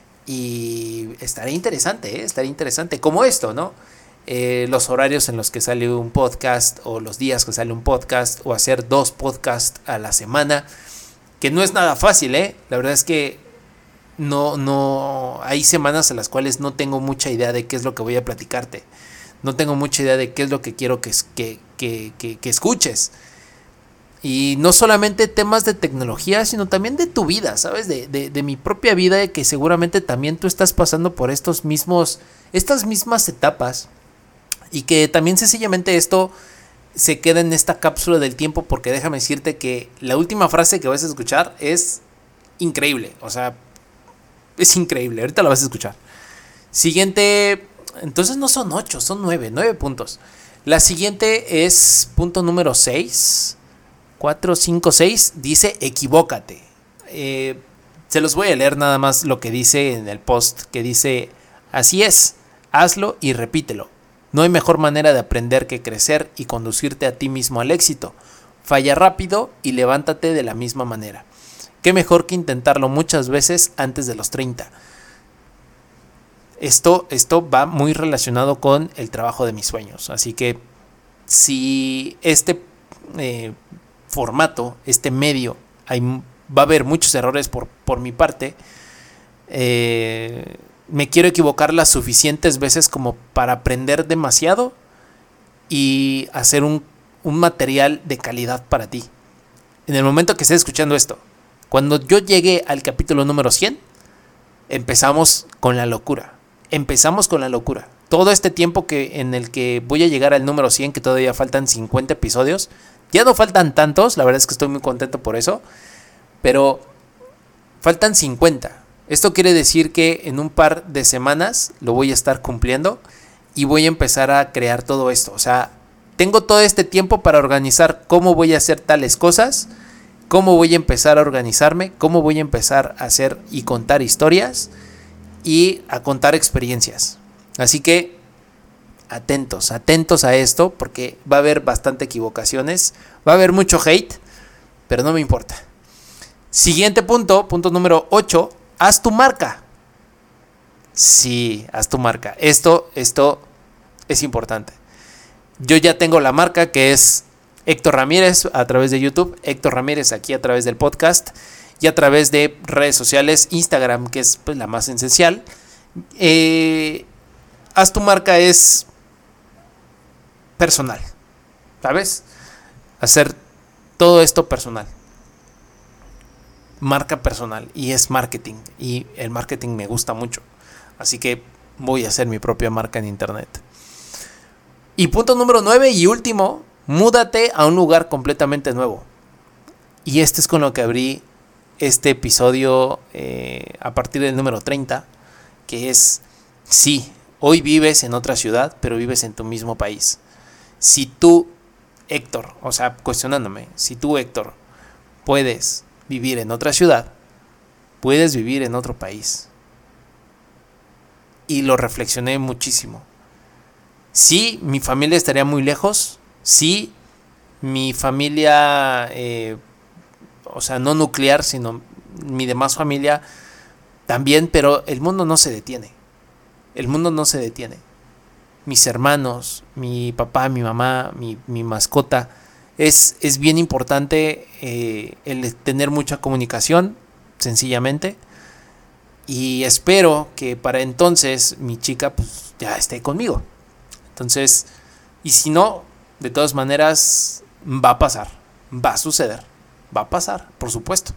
y estaría interesante, ¿eh? Estaría interesante, como esto, ¿no? Eh, los horarios en los que sale un podcast o los días que sale un podcast o hacer dos podcasts a la semana. Que no es nada fácil, ¿eh? La verdad es que no, no, hay semanas en las cuales no tengo mucha idea de qué es lo que voy a platicarte. No tengo mucha idea de qué es lo que quiero que, que, que, que, que escuches. Y no solamente temas de tecnología, sino también de tu vida, ¿sabes? De, de, de mi propia vida, de que seguramente también tú estás pasando por estos mismos, estas mismas etapas. Y que también sencillamente esto se queda en esta cápsula del tiempo, porque déjame decirte que la última frase que vas a escuchar es increíble. O sea, es increíble. Ahorita la vas a escuchar. Siguiente, entonces no son ocho, son nueve, nueve puntos. La siguiente es punto número seis. cuatro, cinco, seis, dice equivócate. Eh, se los voy a leer nada más lo que dice en el post, que dice, así es, hazlo y repítelo. No hay mejor manera de aprender que crecer y conducirte a ti mismo al éxito. Falla rápido y levántate de la misma manera. Qué mejor que intentarlo muchas veces antes de los treinta. Esto, esto va muy relacionado con el trabajo de mis sueños. Así que si este eh, formato, este medio, hay, va a haber muchos errores por, por mi parte, eh, me quiero equivocar las suficientes veces como para aprender demasiado y hacer un, un material de calidad para ti. En el momento que estés escuchando esto, cuando yo llegue al capítulo número cien, empezamos con la locura. Empezamos con la locura. Todo este tiempo que en el que voy a llegar al número cien, que todavía faltan cincuenta episodios, ya no faltan tantos, la verdad es que estoy muy contento por eso, pero faltan cincuenta. Esto quiere decir que en un par de semanas lo voy a estar cumpliendo y voy a empezar a crear todo esto. O sea, tengo todo este tiempo para organizar cómo voy a hacer tales cosas, cómo voy a empezar a organizarme, cómo voy a empezar a hacer y contar historias y a contar experiencias. Así que atentos, atentos a esto, porque va a haber bastante equivocaciones, va a haber mucho hate, pero no me importa. Siguiente punto, punto número ocho, haz tu marca. Sí, haz tu marca. Esto, esto es importante. Yo ya tengo la marca, que es Héctor Ramírez a través de YouTube, Héctor Ramírez aquí a través del podcast y a través de redes sociales, Instagram, que es pues la más esencial. Eh, haz tu marca es personal, ¿sabes? Hacer todo esto personal. Marca personal, y es marketing, y el marketing me gusta mucho, así que voy a hacer mi propia marca en internet. Y punto número nueve y último, múdate a un lugar completamente nuevo. Y este es con lo que abrí este episodio eh, a partir del número treinta, que es, sí, hoy vives en otra ciudad, pero vives en tu mismo país. Si tú, Héctor, o sea, cuestionándome, si tú, Héctor, puedes vivir en otra ciudad, puedes vivir en otro país. Y lo reflexioné muchísimo. Sí, mi familia estaría muy lejos. Sí, mi familia, eh, o sea, no nuclear, sino mi demás familia también, pero el mundo no se detiene. El mundo no se detiene. Mis hermanos, mi papá, mi mamá, mi, mi mascota. Es, es bien importante eh, el tener mucha comunicación, sencillamente. Y espero que para entonces mi chica pues, ya esté conmigo. Entonces, y si no, de todas maneras va a pasar, va a suceder, va a pasar, por supuesto.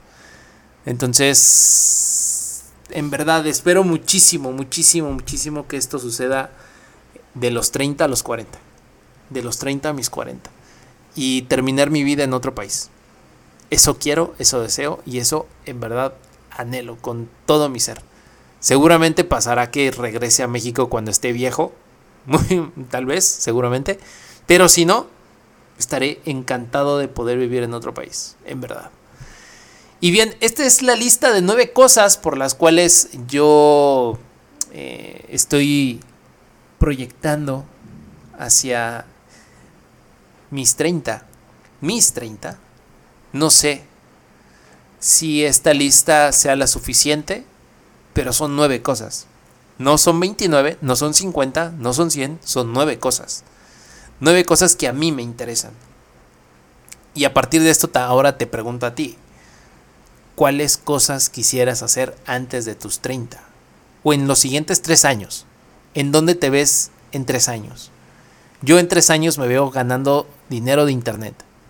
Entonces, en verdad espero muchísimo, muchísimo, muchísimo que esto suceda de los treinta a los cuarenta. De los treinta a mis cuarenta. Y terminar mi vida en otro país. Eso quiero, eso deseo y eso en verdad anhelo con todo mi ser. Seguramente pasará que regrese a México cuando esté viejo, muy, tal vez, seguramente, pero si no, estaré encantado de poder vivir en otro país, en verdad. Y bien, esta es la lista de nueve cosas por las cuales yo eh, estoy proyectando hacia mis treinta, mis treinta. No sé si esta lista sea la suficiente, pero son nueve cosas. No son veintinueve, no son cincuenta, no son cien, son nueve cosas. Nueve cosas que a mí me interesan. Y a partir de esto ahora te pregunto a ti, ¿cuáles cosas quisieras hacer antes de tus treinta? O en los siguientes tres años. ¿En dónde te ves en tres años? Yo en tres años me veo ganando dinero de internet.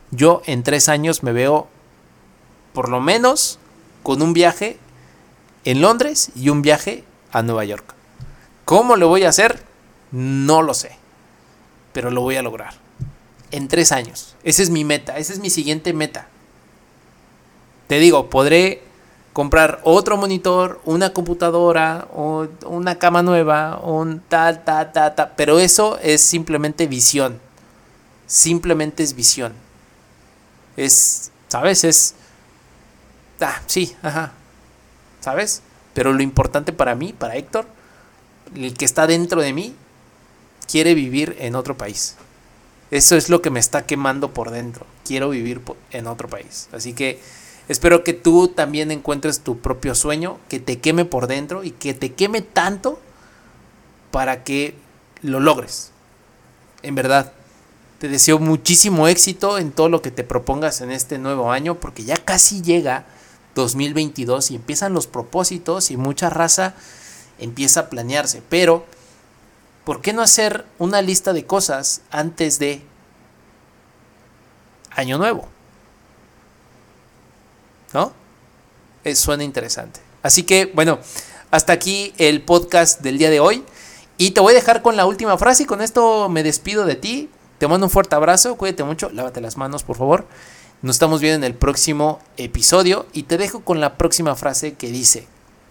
Yo en tres años me veo por lo menos con un viaje en Londres y un viaje a Nueva York. ¿Cómo lo voy a hacer? No lo sé, pero lo voy a lograr. En tres años. Esa es mi meta, esa es mi siguiente meta. Te digo, podré comprar otro monitor, una computadora, o una cama nueva, un tal, tal, tal, tal. Pero eso es simplemente visión. Simplemente es visión. Es, ¿sabes? Es... Ah, sí, ajá. ¿Sabes? Pero lo importante para mí, para Héctor, el que está dentro de mí, quiere vivir en otro país. Eso es lo que me está quemando por dentro. Quiero vivir en otro país. Así que espero que tú también encuentres tu propio sueño, que te queme por dentro y que te queme tanto para que lo logres. En verdad, te deseo muchísimo éxito en todo lo que te propongas en este nuevo año, porque ya casi llega dos mil veintidós y empiezan los propósitos y mucha raza empieza a planearse. Pero, ¿por qué no hacer una lista de cosas antes de Año Nuevo? ¿No? Eso suena interesante. Así que, bueno, hasta aquí el podcast del día de hoy. Y te voy a dejar con la última frase y con esto me despido de ti. Te mando un fuerte abrazo, cuídate mucho, lávate las manos, por favor. Nos estamos viendo en el próximo episodio y te dejo con la próxima frase que dice: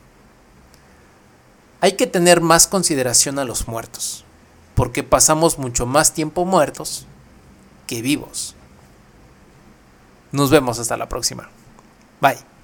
hay que tener más consideración a los muertos, porque pasamos mucho más tiempo muertos que vivos. Nos vemos hasta la próxima. Bye.